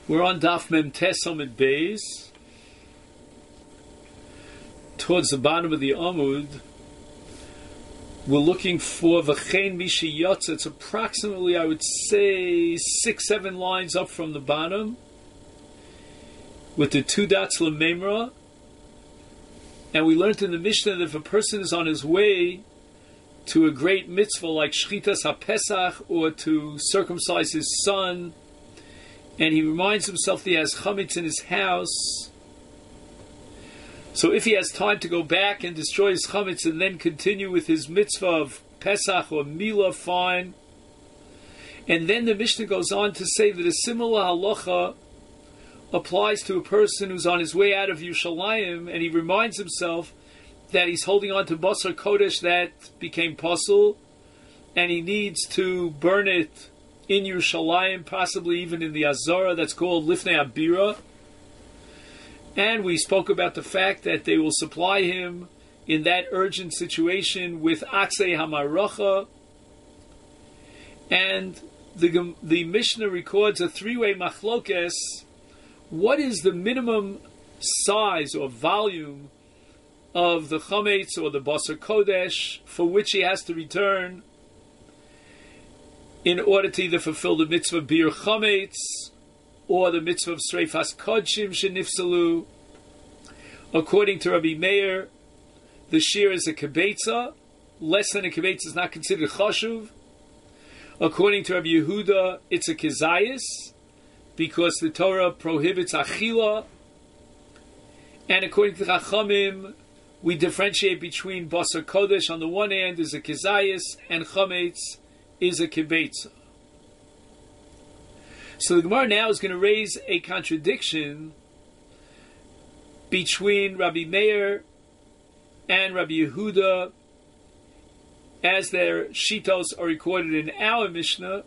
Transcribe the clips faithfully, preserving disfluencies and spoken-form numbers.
We're on Daf Mem Tes Amud Beis, towards the bottom of the Amud. We're looking for V'chein Mishi Yotza. It's approximately, I would say, six, seven lines up from the bottom, with the two dots Lememra. And we learned in the Mishnah that if a person is on his way to a great mitzvah like Shchitas HaPesach, or to circumcise his son, and he reminds himself that he has chametz in his house, so if he has time to go back and destroy his chametz and then continue with his mitzvah of Pesach or Milah, fine. And then the Mishnah goes on to say that a similar halacha applies to a person who's on his way out of Yerushalayim, and he reminds himself that he's holding on to Basar Kodesh that became puzzle, and he needs to burn it in Yerushalayim, possibly even in the Azara, that's called Lifnei Abira. And we spoke about the fact that they will supply him in that urgent situation with Aksei Hamaracha. And the, the Mishnah records a three-way machlokes. What is the minimum size or volume of the chametz or the Basar Kodesh for which he has to return in order to either fulfill the mitzvah Bir Chametz or the mitzvah of Sreifas Kodshim Shenifsalu? According to Rabbi Meir, the shear is a kibetza. Less than a kibetza is not considered chashuv. According to Rabbi Yehuda, it's a kizayis, because the Torah prohibits achila. And according to Chachamim, we differentiate between Basar Kodesh on the one hand is a kizayis, and chametz is a kibetza. So the Gemara now is going to raise a contradiction between Rabbi Meir and Rabbi Yehuda, as their shitos are recorded in our Mishnah,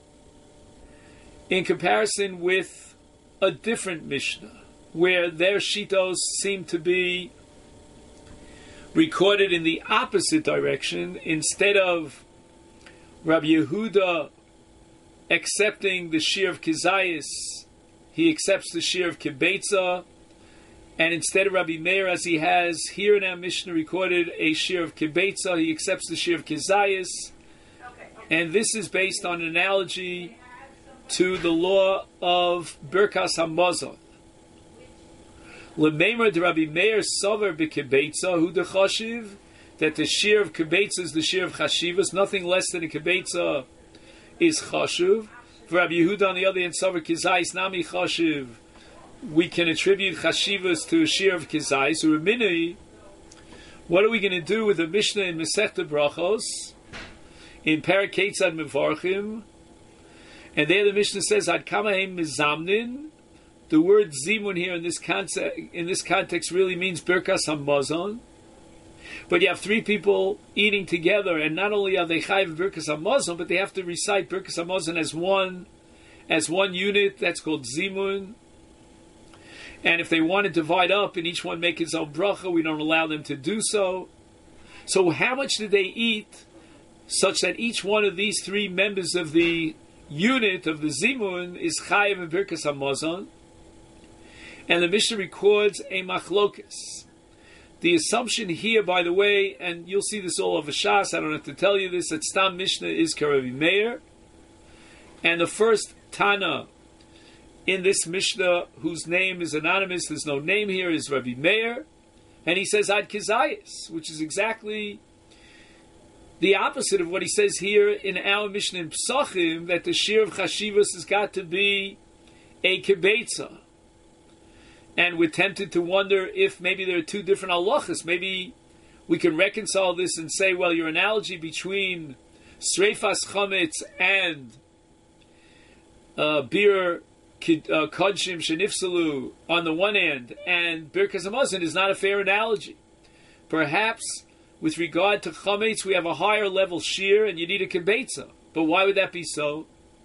in comparison with a different Mishnah, where their shitos seem to be recorded in the opposite direction. Instead of Rabbi Yehuda accepting the shear of Kizayis, he accepts the shear of Kibetza, and instead of Rabbi Meir, as he has here in our Mishnah recorded a shear of Kibetza, he accepts the shear of Kizayis. And this is based on an analogy to the law of Birkas HaMazon. L'meimer de Rabbi Meir sover b'Kibetza hu dechashiv, that the shear of Kibetza is the shear of Chashivas, nothing less than a Kibetza is Chashuv. For Rabbi Yehuda, on the other hand, sover Kizayis nami Chashiv, we can attribute Chashivas to a shear of Kizayis. Urminui, what are we going to do with the Mishnah in Masechta Brachos, in Perek Ketzad Mevarchim? And there the Mishnah says, Ad kamahem mizamnin. The word zimun here in this context, in this context really means Birkas HaMazon. But you have three people eating together, and not only are they chayiv Birkas HaMazon, but they have to recite Birkas HaMazon as one, as one unit. That's called zimun. And if they want to divide up and each one make his own bracha, we don't allow them to do so. So how much did they eat, such that each one of these three members of the unit of the zimun is chayiv in Birkas HaMazon? And the Mishnah records a machlokas. The assumption here, by the way, and you'll see this all over Shas, I don't have to tell you this, that Stam Mishnah is Karavi Meir. And the first Tana in this Mishnah, whose name is anonymous, there's no name here, is Rabbi Meir. And he says Ad Kizayis, which is exactly the opposite of what he says here in our Mishnah in Psachim, that the shear of Chashivas has got to be a Kibetza. And we're tempted to wonder if maybe there are two different halachas. Maybe we can reconcile this and say, well, your analogy between Sreifas Chametz and uh, Bir Kodshim Shenifsalu on the one hand, and Birkas HaMazon is not a fair analogy. Perhaps with regard to Chametz, we have a higher level shear and you need a Kibetza. But why would that be so?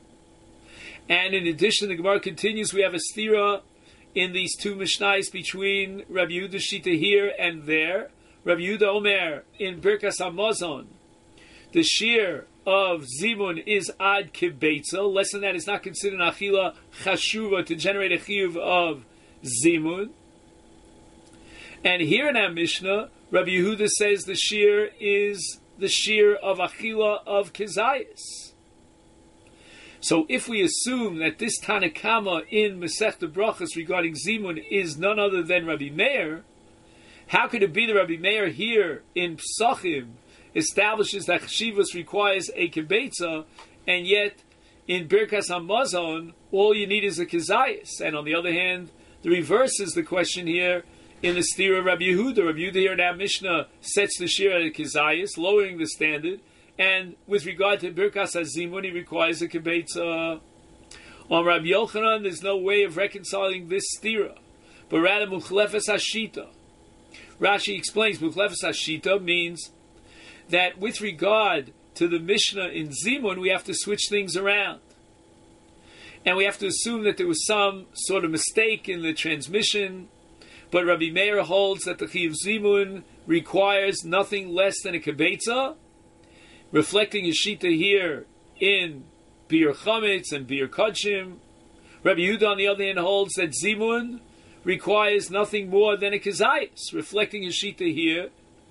And in addition, the Gemara continues, we have a stira in these two Mishnais between Rabbi Yehuda Shita here and there. Rabbi Yehuda Omer in Birkas HaMazon, the shear of zimun is ad kibetza. Less than that is not considered an achila chashuva to generate a chiyuv of zimun. And here in our Mishnah, Rabbi Yehuda says the shear is the shear of achila of kizayis. So if we assume that this Tanakama in Masechta Brachos regarding zimun is none other than Rabbi Meir, how could it be that Rabbi Meir here in Psachim establishes that Chashivas requires a kibetza, and yet in Birkas HaMazon all you need is a kizayis? And on the other hand, the reverse is the question here in the stira Rabbi Yehuda. Rabbi Yehuda here in our Mishnah sets the shir at a kizayis, lowering the standard, and with regard to Birkas HaZimun, he requires a kibetza. On Rabbi Yochanan, there's no way of reconciling this stira, but rather Muchlefes Hashita. Rashi explains Muchlefes Hashita means that with regard to the Mishnah in Zimun, we have to switch things around. And we have to assume that there was some sort of mistake in the transmission, but Rabbi Meir holds that the Chiyuv Zimun requires nothing less than a kibetza, reflecting his shita here in Bir Chametz and Bir Kodshim. Rabbi Yehuda, on the other hand, holds that Zimun requires nothing more than a kizayis, reflecting his shita here.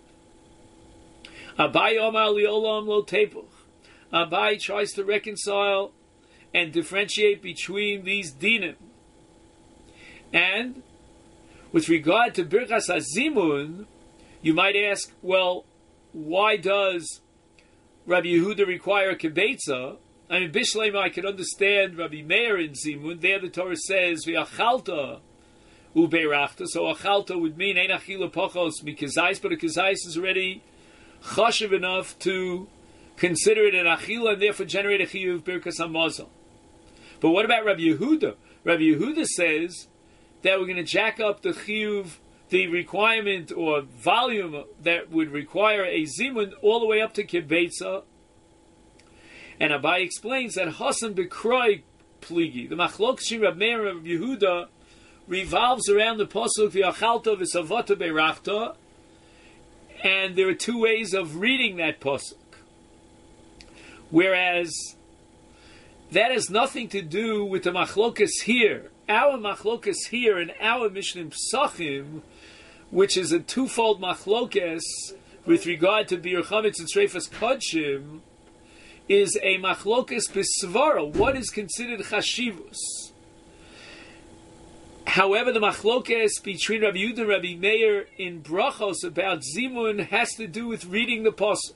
Abai Omar Liolam Lo Tepuch. Abai tries to reconcile and differentiate between these dinim. And with regard to Birkas HaZimun, you might ask, well, why does Rabbi Yehuda require a kibetza? I mean, Bishlema, I can understand Rabbi Meir in Zimun. There the Torah says, V'achalta ubeirachta. So achalta would mean ein achila pachos mikazais, but a kazais is already chashiv enough to consider it an achila and therefore generate a chiyuv birkas hamazon. But what about Rabbi Yehuda? Rabbi Yehuda says that we're going to jack up the chiyuv, the requirement or volume that would require a zimun all the way up to kibetza. And Abai explains that Hasan bekroi pligi, the machlok shim Rabbi Meir and Rabbi Yehuda, revolves around the pasuk v'achalta v'savata beirachta, and there are two ways of reading that pasuk. Whereas that has nothing to do with the machlokas here. Our machlokas here in our Mishnah Psachim, which is a twofold machlokas with regard to Bir Chametz and Sreifas Kodshim, is a machlokas b'svara. What is considered chashivus? However, the machlokas between Rabbi Yehuda and Rabbi Meir in brachos about zimun has to do with reading the pasuk.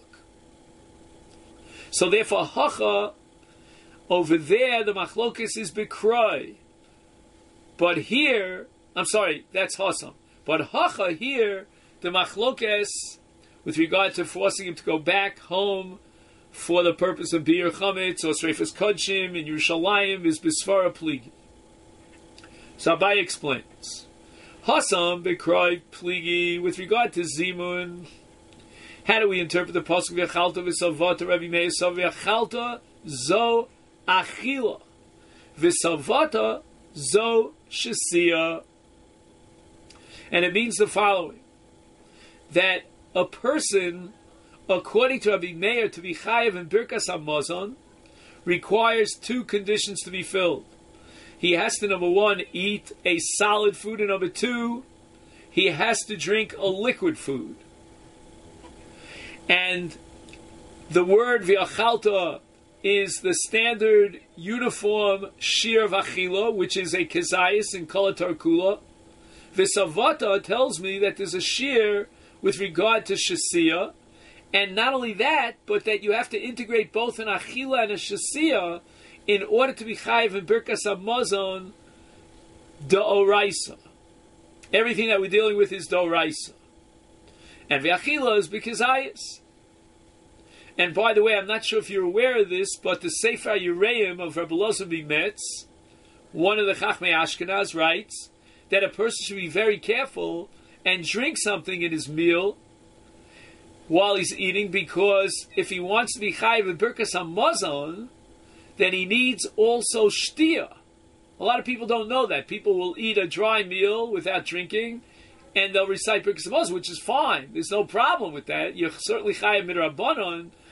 So therefore, hacha, over there, the machlokas is bekroi. But here, I'm sorry, that's hasam. But hacha here, the machlokas, with regard to forcing him to go back home for the purpose of Bir Chametz or Sreifas Kodshim in Yerushalayim, is Bisvara Pligi. So Abai explains, Hasam Bekroi Pligi, with regard to Zimun, how do we interpret the pasuk V'achalta v'savata? Rabbi Meir saw V'achalta zo achila, v'savata zo shesiya. And it means the following, that a person, according to Rabbi Meir, to be chayav in Birkas HaMazon, requires two conditions to be filled. He has to, number one, eat a solid food, and number two, he has to drink a liquid food. And the word v'achalta is the standard uniform shir v'achila, which is a kezayis in kolatar kula. V'savata tells me that there's a shir with regard to shasiya, and not only that, but that you have to integrate both an achila and a shasiya in order to be chayiv in Birkas HaMazon da'oraisa. Everything that we're dealing with is da'oraisa. And v'achila is b'kezayis. And by the way, I'm not sure if you're aware of this, but the Sefer Yereim of Rabbi Elazar Bimetz, one of the Chachmei Ashkenaz, writes that a person should be very careful and drink something in his meal while he's eating, because if he wants to be chayiv in Birkas HaMazon, then he needs also shtia. A lot of people don't know that. People will eat a dry meal without drinking, and they'll recite Birkas HaMazon, which is fine. There's no problem with that. You're certainly chayiv midrabanan.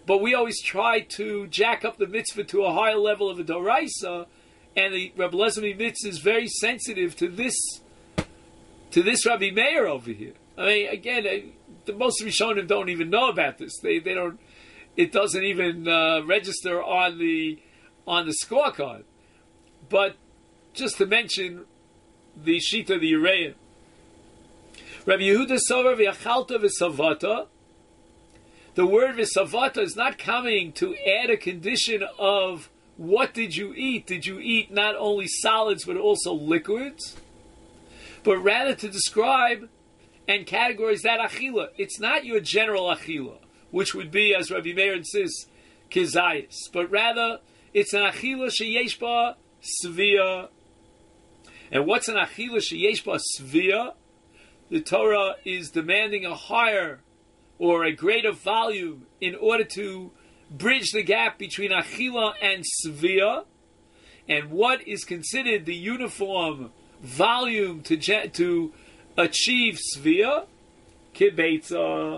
but we always try to jack up the mitzvah to a higher level of a doraisa, and the Rabbi Eliezer mitzvah is very sensitive to this, to this Rabbi Meir over here. I mean, again, the most Rishonim don't even know about this. They they don't. It doesn't even uh, register on the on the scorecard. But just to mention the Shita, the Ureim. Rabbi Yehuda Sover v'Yachalta v'Savata. The word v'Savata is not coming to add a condition of what did you eat. Did you eat not only solids but also liquids? But rather to describe and categorize that achila. It's not your general achila, which would be, as Rabbi Meir insists, kizayis. But rather, it's an achila sheyesh ba svia. And what's an achila sheyesh ba svia? The Torah is demanding a higher or a greater volume in order to bridge the gap between achila and svia. And what is considered the uniform volume to to achieve svia? Kibeitza.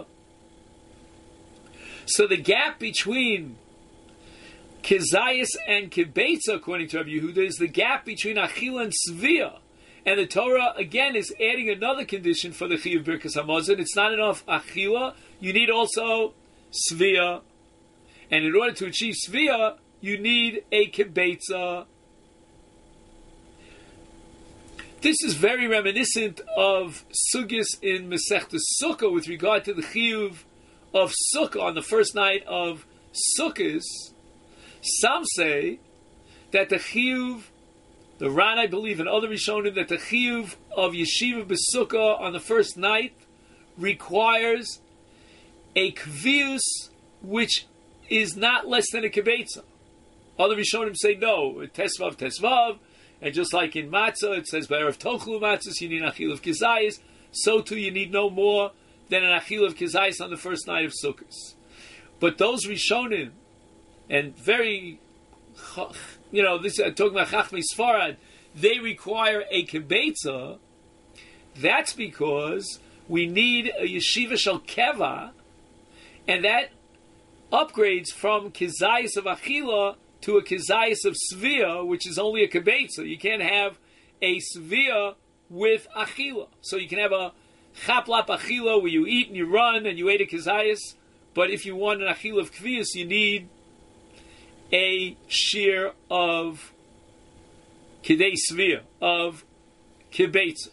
So the gap between kizayis and kibeitza, according to Rabbi Yehuda, is the gap between achila and svia. And the Torah, again, is adding another condition for the chiyuv birkas hamazon. It's not enough achila, you need also svia. And in order to achieve svia, you need a kibeitza. This is very reminiscent of sugis in Masechta Sukkah with regard to the chiyuv of Sukkah on the first night of Sukkot. Some say that the chiyuv, the Ran, I believe, and other Rishonim, that the chiyuv of Yeshiva B'Sukkah on the first night requires a kvius which is not less than a kibeitza. Other Rishonim say no, tesvav, tesvav, and just like in matzah, it says, B'erev tochlu matzahs, you need an achil of kizayis, so too you need no more than an achil of kizayis on the first night of Sukkot. But those Rishonim, and very, you know, this uh, talking about Chachmei Sfarad, they require a kibeitza. That's because we need a yeshiva shel keva, and that upgrades from kizayis of achila to a kizayis of svia, which is only a kibeitza. You can't have a svia with achila. So you can have a chaplap achila where you eat and you run and you ate a kizayis, but if you want an achila of kvius, you need a shear of kidei svia, of kibeitza.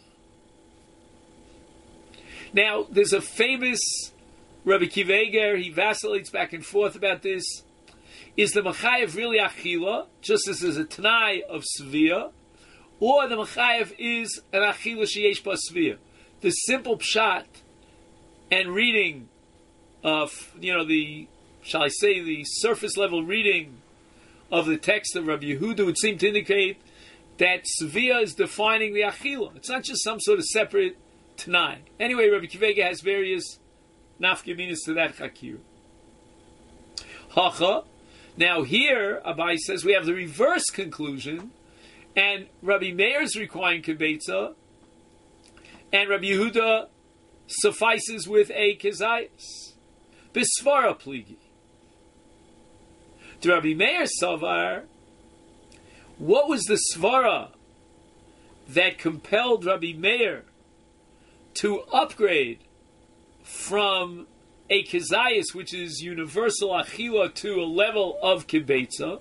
Now, there's a famous Rabbi Kiva Eger, he vacillates back and forth about this. Is the Machayev really achila, just as there's a Tanai of svia, or the Machayev is an achila sheyesh ba svia? The simple pshat and reading of, you know, the, shall I say, the surface level reading of the text of Rabbi Yehuda would seem to indicate that svia is defining the achila. It's not just some sort of separate Tanai. Anyway, Rabbi Kiva Eger has various nafkaminas to that chakir. Hacha. Now here, Abai says we have the reverse conclusion, and Rabbi Meir is requiring kibeitza, and Rabbi Yehuda suffices with a kizayis. Bisvara pligi. To Rabbi Meir Savar, what was the svara that compelled Rabbi Meir to upgrade from a kizayis, which is universal achila, to a level of kibeitza?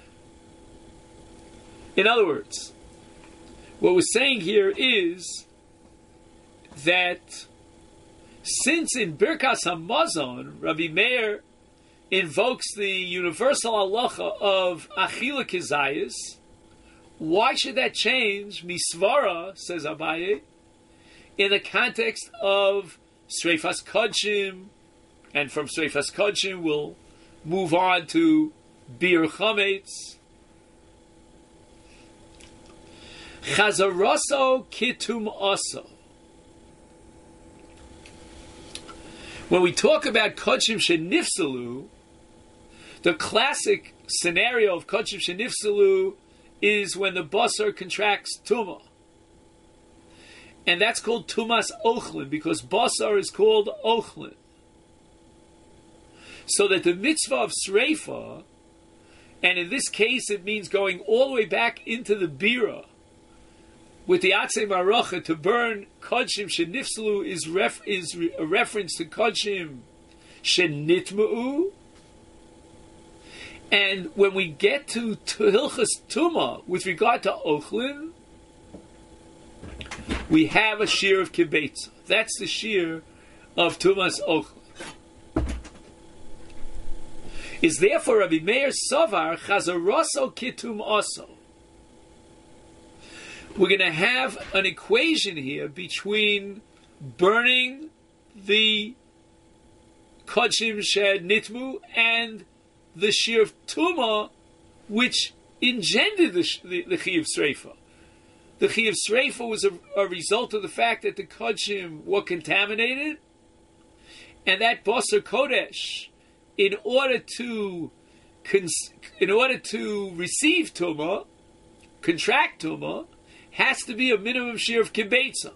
In other words, what we're saying here is that since in Birkas Hamazon, Rabbi Meir invokes the universal halacha of achila kizayis, why should that change misvara, says Abaye, in the context of Sreifas Kodshim, and from Sreifas Kodshim we'll move on to Bir Chametz. Chazaraso kitum aso. When we talk about Kodshim Shenifsalu, the classic scenario of Kodshim Shenifsalu is when the basar contracts tumah. And that's called tumas ochlin, because basar is called ochlin. So that the mitzvah of Sreifa, and in this case it means going all the way back into the Bira, with the Atzei Maracha to burn Kodshim Shenifslu is, ref, is re, a reference to Kodshim Shenitma'u. And when we get to Hilchas Tumah, with regard to Ochlin, we have a shear of Kibetza. That's the shear of Tumas Ochlin. Is therefore Rabbi Meir Sovar Chazaroso Kitum Oso. We're going to have an equation here between burning the Kodshim Shed Nitmu and the shear of Tumah, which engendered the, the, the Chi of Sreifa. The Chi of Sreifa was a, a result of the fact that the Kodshim were contaminated, and that Basar Kodesh, in order to cons- in order to receive Tumah, contract Tumah, has to be a minimum shear of Kibetza.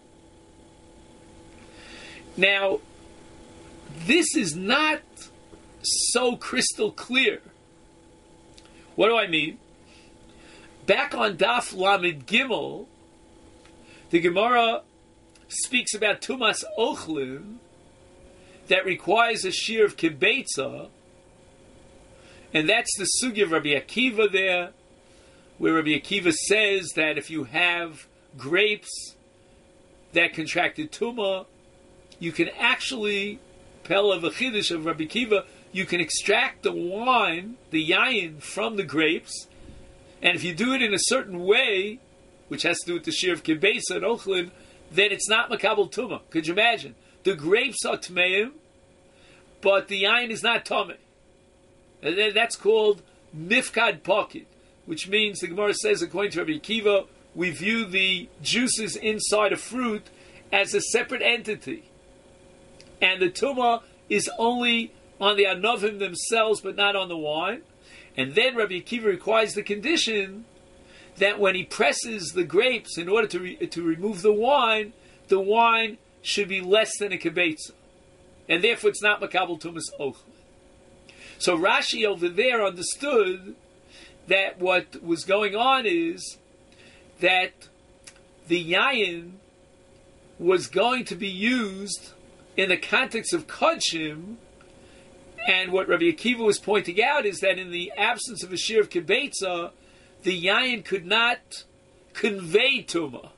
Now, this is not so crystal clear. What do I mean? Back on Daf Lamed Gimel, the Gemara speaks about Tumas Ochlin that requires a shear of Kibetza, and that's the sugya of Rabbi Akiva there, where Rabbi Akiva says that if you have grapes that contracted Tumah, you can actually, Pel of a Chiddush of Rabbi Akiva, you can extract the wine, the yayin, from the grapes, and if you do it in a certain way, which has to do with the shear of Kibetza and Ochlin, then it's not Makabel Tumah. Could you imagine? The grapes are Tmeim, but the yayin is not Tomei. That's called Mifkad Pocket, which means, the Gemara says, according to Rabbi Akiva, we view the juices inside a fruit as a separate entity. And the Tumah is only on the Anovim themselves, but not on the wine. And then Rabbi Akiva requires the condition that when he presses the grapes in order to, re- to remove the wine, the wine should be less than a Kibetza. And therefore it's not Makabel Tumas Ochlin. So Rashi over there understood that what was going on is that the yayin was going to be used in the context of Kodshim, and what Rabbi Akiva was pointing out is that in the absence of a shear of Kibetza, the yayin could not convey Tumah.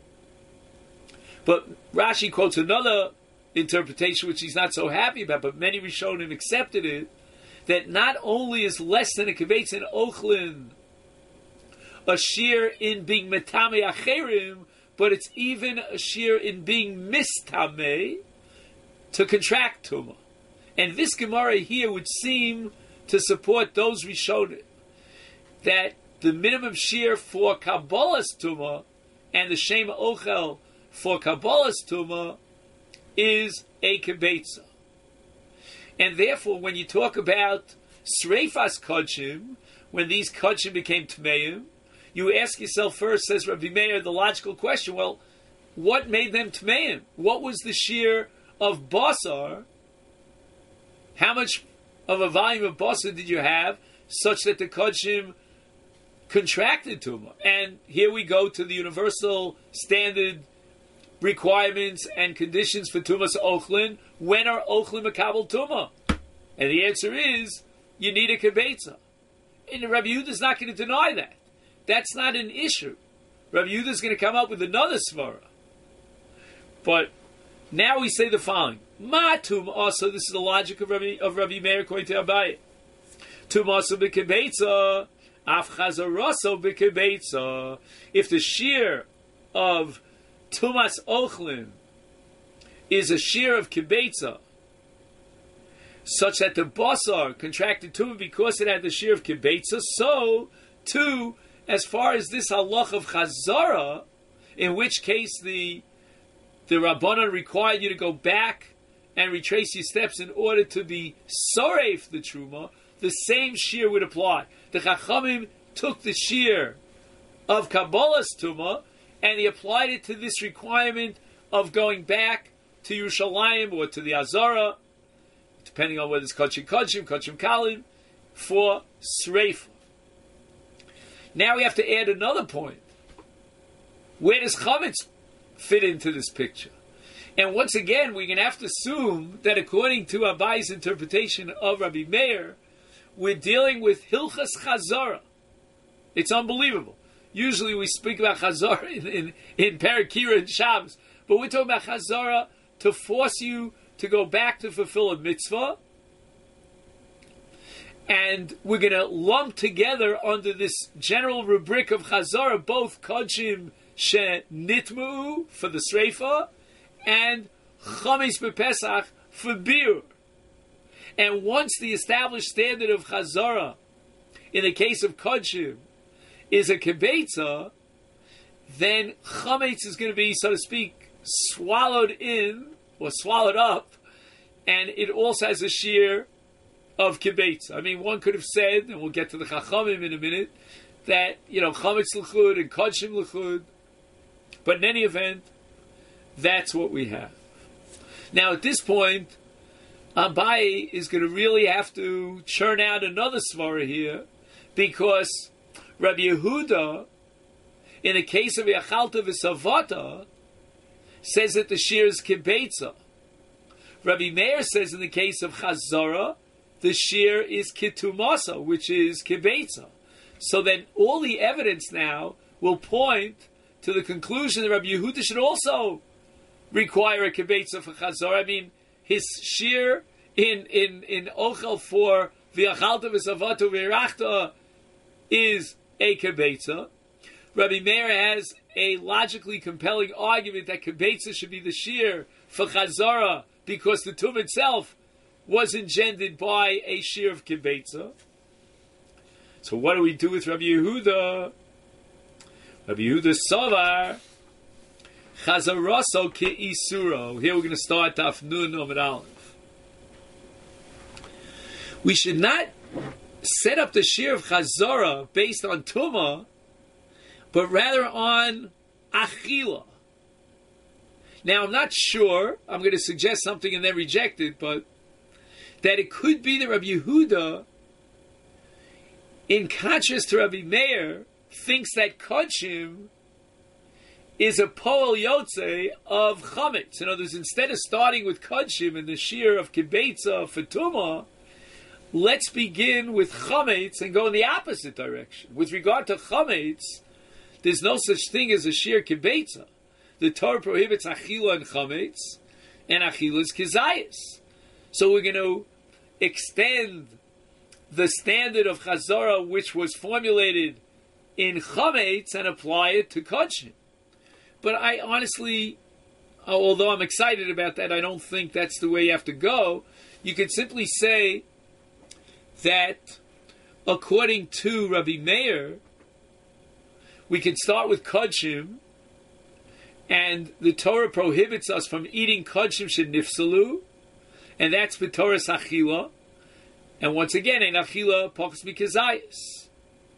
But Rashi quotes another interpretation, which he's not so happy about, but many Rishonim accepted it, that not only is less than a Kibetza in Ochlin a shear in being Metame Acherim, but it's even a shear in being Mistame to contract Tumah. And this Gemara here would seem to support those Rishonim, that the minimum shear for Kabbalah's Tumah and the Shem Ochel for Kabbalah's Tumah is a Kibetza. And therefore, when you talk about Sreifas Kodshim, when these Kodshim became Tmeim, you ask yourself first, says Rabbi Meir, the logical question, well, what made them Tmeim? What was the shear of Basar? How much of a volume of Basar did you have such that the Kodshim contracted Tumah? And here we go to the universal standard requirements and conditions for Tumas Ochlin. When are Ochlin Makabel Tumah? And the answer is, you need a Kibetza. And Rabbi Yehuda is not going to deny that. That's not an issue. Rabbi Yehuda is going to come up with another svara. But now we say the following. Ma tum also, this is the logic of Rabbi, of Rabbi Meir according to Abaye. Tum also b'kibetza, af chazaroso b'kibetza. If the shear of Tumas Ochlin is a shear of Kibetza, such that the Basar contracted Tumah because it had the shear of Kibetza, so, too, as far as this halach of Chazara, in which case the the Rabbanan required you to go back and retrace your steps in order to be Soreif the Truma, the same shear would apply. The Chachamim took the shear of Kabbalah's Tumah and he applied it to this requirement of going back to Yerushalayim or to the Azara, depending on whether it's Kodshim Kodshim, Kodshim Kalim, for Sreifa. Now we have to add another point. Where does Chametz fit into this picture? And once again, we're going to have to assume that according to Abai's interpretation of Rabbi Meir, we're dealing with Hilchas Chazara. It's unbelievable. Usually we speak about Chazara in, in, in Parakira and Shabbos, but we're talking about Chazara to force you to go back to fulfill a mitzvah. And we're going to lump together under this general rubric of Chazara both Kodshim She Nitmu for the Sreifa and Chametz B'Pesach for Bir. And once the established standard of Chazara, in the case of Kodshim, is a Kibetza, then Chametz is going to be, so to speak, swallowed in, or swallowed up, and it also has a shear of Kibetza. I mean, one could have said, and we'll get to the Chachamim in a minute, that, you know, Chametz L'chud and Kodshim L'chud, but in any event, that's what we have. Now, at this point, Abai is going to really have to churn out another svara here, because Rabbi Yehuda, in the case of Yachalta V'Savata, says that the shear is Kibetza. Rabbi Meir says in the case of Chazara, the shear is Kitumasa, which is Kibetza. So then all the evidence now will point to the conclusion that Rabbi Yehuda should also require a Kibetza for Chazara. I mean, his shear in in in Ochel for V'Achalta V'Savata V'Irachta is a Kibetza. Rabbi Meir has a logically compelling argument that Kibetza should be the shear for Chazara because the Tum itself was engendered by a shear of Kibetza. So what do we do with Rabbi Yehuda? Rabbi Yehuda Savar Chazaraso Ke'isuro. Here we're going to start Daf Nun Amud Aleph. We should not set up the shear of Chazara based on Tumah, but rather on Achila. Now, I'm not sure, I'm going to suggest something and then reject it, but that it could be that Rabbi Yehuda, in contrast to Rabbi Meir, thinks that Kodshim is a Poel Yotze of Chametz. In other words, instead of starting with Kodshim and the shear of Kibetza for Tumah, let's begin with Chametz and go in the opposite direction. With regard to Chametz, there's no such thing as a shear Kibetza. The Torah prohibits Achila and Chametz, and Achila is Kizayis. So we're going to extend the standard of Chazara, which was formulated in Chametz, and apply it to Kodshim. But I honestly, although I'm excited about that, I don't think that's the way you have to go. You could simply say that according to Rabbi Meir, we can start with Kodshim, and the Torah prohibits us from eating Kodshim shenifsalu, and that's b'Torah's Achila. And once again, in Achila, Pachas Mikazayis.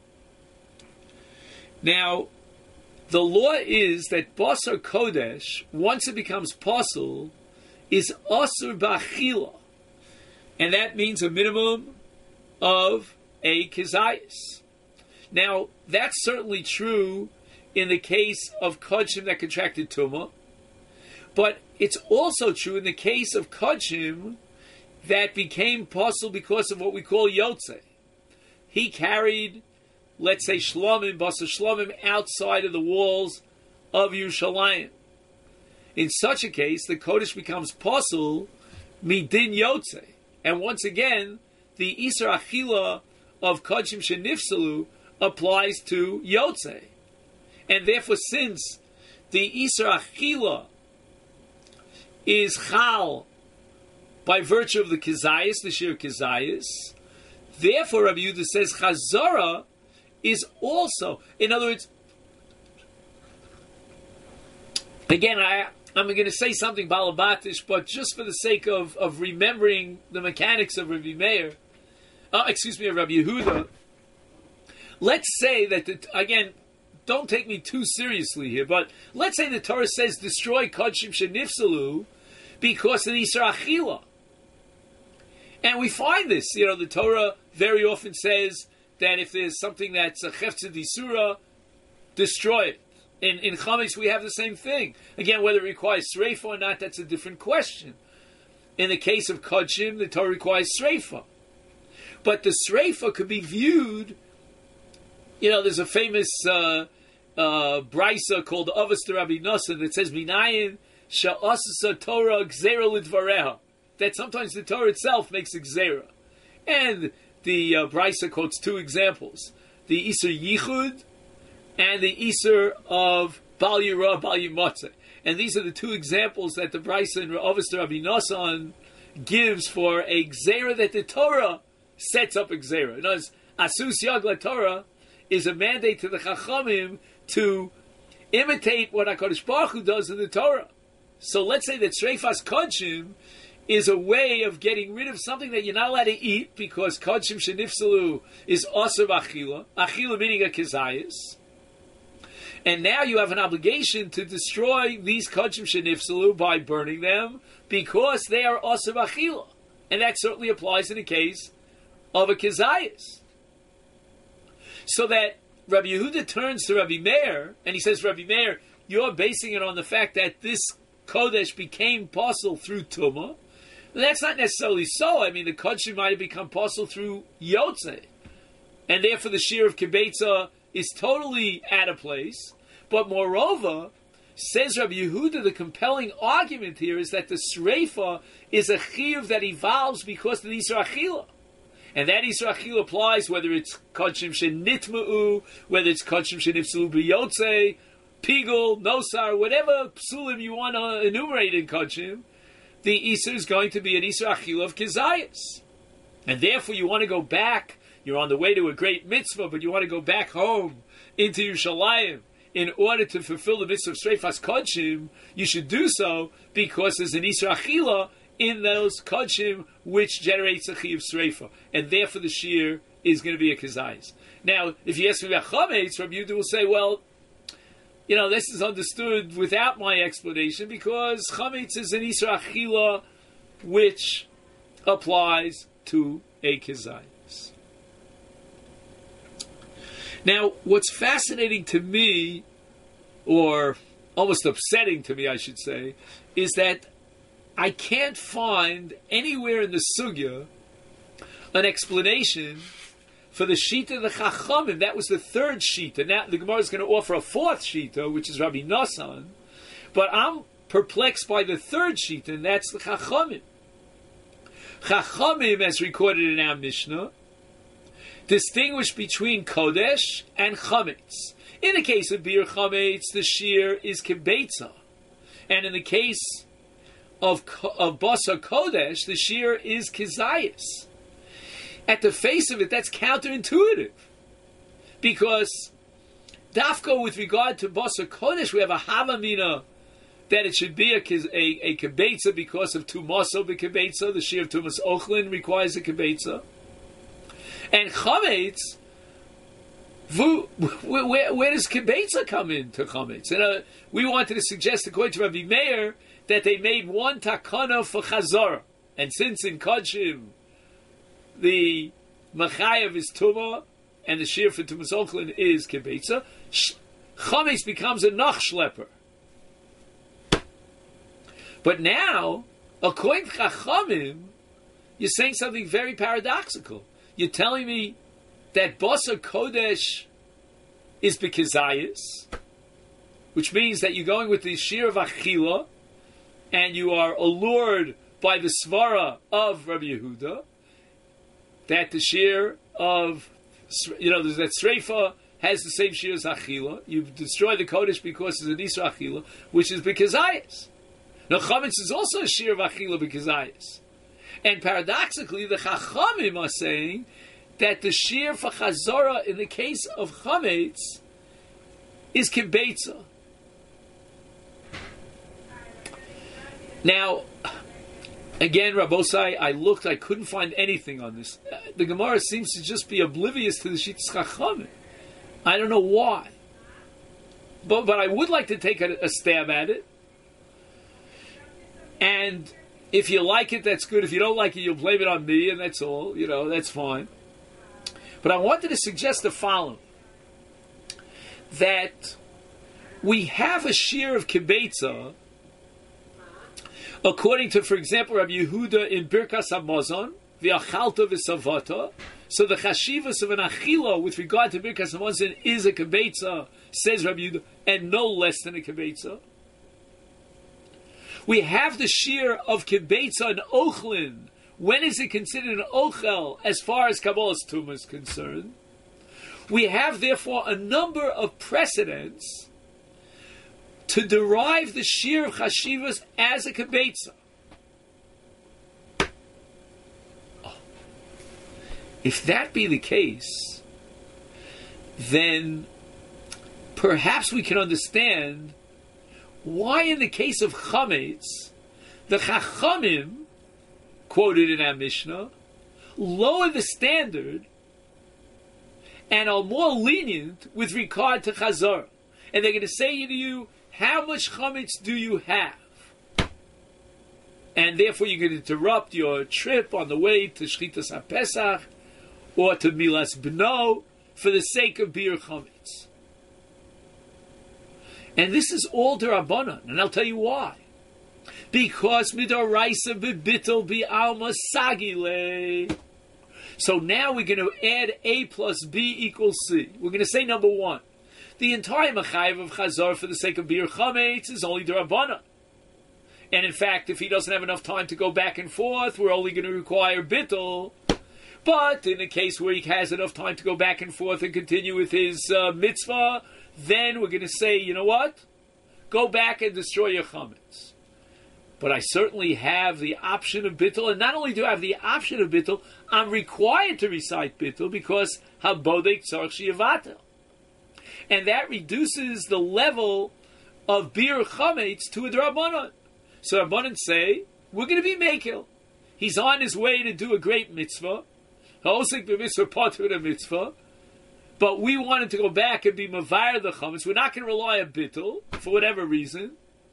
Now, the law is that Basar Kodesh, once it becomes Pasul, is Asur B'Achila. And that means a minimum of a Kizayis. Now, that's certainly true in the case of Kodshim that contracted Tumah, but it's also true in the case of Kodshim that became Pasul because of what we call Yotze. He carried, let's say, Shlomim, Basar Shlomim, outside of the walls of Yerushalayim. In such a case, the Kodesh becomes Pasul Midin Yotze. And once again, the Isar Achila of Kodshim Shenifsalu applies to Yotze. And therefore, since the Isar Achila is Chal by virtue of the Kizayis, the Shir Kizayis, therefore Rabbi Yehuda says Chazara is also, in other words, again, I, I'm going to say something balabatish, but just for the sake of, of remembering the mechanics of Rabbi Meir, uh, excuse me, of Rabbi Yehuda, let's say that, the, again, don't take me too seriously here, but let's say the Torah says destroy Kodshim Shenifsalu because of the Isar Achila. And we find this, you know, the Torah very often says that if there's something that's a chefza d'isura, destroy it. In in chametz we have the same thing. Again, whether it requires sreifa or not, that's a different question. In the case of kodshim, the Torah requires sreifa. But the sreifa could be viewed, you know, there's a famous uh, uh, brisa called Avos de Rabbi Nosson that says, Minayin sha'asasa Torah gzera lidvareha. That sometimes the Torah itself makes a gzera. And the uh, brisa quotes two examples. The Isur Yichud and the Isur of Bal Yirah, Bal Yimatzeh. And these are the two examples that the brisa in Avos de Rabbi Nosson gives for a gzera that the Torah sets up a gzera. In other words, Asus Yag LaTorah is a mandate to the Chachamim to imitate what HaKadosh Baruch Hu does in the Torah. So let's say that Sreifas Kodshim is a way of getting rid of something that you're not allowed to eat because Kodshim Shenifsalu is Aser Achila, Achila meaning a Kezayis. And now you have an obligation to destroy these Kodshim Shenifsalu by burning them because they are Aser Achila. And that certainly applies in the case of a Kezayis. So that Rabbi Yehuda turns to Rabbi Meir, and he says, Rabbi Meir, you're basing it on the fact that this Kodesh became apostle through Tumah. That's not necessarily so. I mean, the Kodesh might have become apostle through Yotzei. And therefore the Shir of Kibetza is totally out of place. But moreover, says Rabbi Yehuda, the compelling argument here is that the Sreifa is a Chiyuv that evolves because of the Yisra Achila. And that Yisra Achila applies whether it's Kodshim Shenitma'u, whether it's Kodshim Shenifsalu B'yotzei, Pigul, Nosar, whatever psulim you want to enumerate in Kodshim, the Isra is going to be an Isra Achila of Kezayis. And therefore you want to go back, you're on the way to a great mitzvah, but you want to go back home into Yerushalayim in order to fulfill the mitzvah of Sreifas Kodshim, you should do so because there's an Isra Achila in those Kodshim which generates a Chiyuv Sreifa. And therefore the Shir is going to be a Kezayis. Now, if you ask me about Chametz, Rabbi Yehuda will say, well, you know, this is understood without my explanation because Chametz is an Isra Achila which applies to a Kezayis. Now, what's fascinating to me, or almost upsetting to me, I should say, is that I can't find anywhere in the Sugya an explanation for the Shita of the Chachamim. That was the third Shita. Now the Gemara is going to offer a fourth Shita, which is Rabbi Nosson. But I'm perplexed by the third Shita, and that's the Chachamim. Chachamim, as recorded in our Mishnah, distinguish between Kodesh and Chametz. In the case of Bir Chametz, the Shir is Kibetza. And in the case of, of Basar Kodesh, the Shir is Kezayis. At the face of it, that's counterintuitive. Because Dafko, with regard to Basar Kodesh, we have a Havamina that it should be a, a, a Kibetza because of Tumaso B'Kibetza. The Shir of Tumas Ochlin requires a Kibetza. And Chametz, where, where, where does Kibetza come into Chametz? And uh, we wanted to suggest, according to Rabbi Meir, that they made one takana for Chazara. And since in Kodshim, the Machayev is Tumah, and the Shir for Tumas Ochlin is Kibetza, Chametz becomes a Nachshleper. But now, according to Chachamim, you're saying something very paradoxical. You're telling me that Basar Kodesh is B'Kezayis, which means that you're going with the Shir of Achila, and you are allured by the Svara of Rabbi Yehuda, that the Shir of, you know, that Sreifa has the same Shir as Achila. You've destroyed the Kodesh because it's an Isra Achila, which is B'Kezayis. Now, Chametz is also a Shir of Achila B'Kezayis. And paradoxically, the Chachamim are saying that the Shir for Chazara in the case of Chametz is Kibetza. Now, again, Rabbosai, I looked, I couldn't find anything on this. The Gemara seems to just be oblivious to the Shittas Chachamim. I don't know why. But, but I would like to take a, a stab at it. And If you like it, that's good. If you don't like it, you'll blame it on me, and that's all. You know, that's fine. But I wanted to suggest the following. That we have a shear of kibetza, according to, for example, Rabbi Yehuda in Birkas Hamazon, v'achalta v'savata. So the chashivas of an achila with regard to Birkas Hamazon is a kibetza, says Rabbi Yehuda, and no less than a kibetza. We have the shear of kibetza and ochlin. When is it considered an ochel as far as Kabbalah's tumah is concerned? We have, therefore, a number of precedents to derive the shear of chashivas as a kibetza. Oh. If that be the case, then perhaps we can understand why in the case of chametz, the chachamim, quoted in our Mishnah, lower the standard and are more lenient with regard to chazar. And they're going to say to you, how much chametz do you have? And therefore you're going to interrupt your trip on the way to Shchitas HaPesach or to Milas B'no for the sake of bir chametz. And this is all D'Rabbanan, and I'll tell you why. Because midoraisa bebitel bi'alma sagile. So now we're going to add A plus B equals C. We're going to say number one. The entire Machayev of Chazar for the sake of Bir Chametz is only D'Rabbanan. And in fact, if he doesn't have enough time to go back and forth, we're only going to require Bittel. But in the case where he has enough time to go back and forth and continue with his uh, mitzvah, then we're going to say, you know what? Go back and destroy your Chametz. But I certainly have the option of Bittel, and not only do I have the option of Bittel, I'm required to recite Bittel because Habodek Tzarch Shiavatel. And that reduces the level of Bir Chametz to a D'Rabbanan. So D'Rabbanan say, we're going to be Mekil. He's on his way to do a great mitzvah. Ha'osek b'mitzvah patur a mitzvah. But we wanted to go back and be Mavayar the Chametz. We're not going to rely on Bittel, for whatever reason.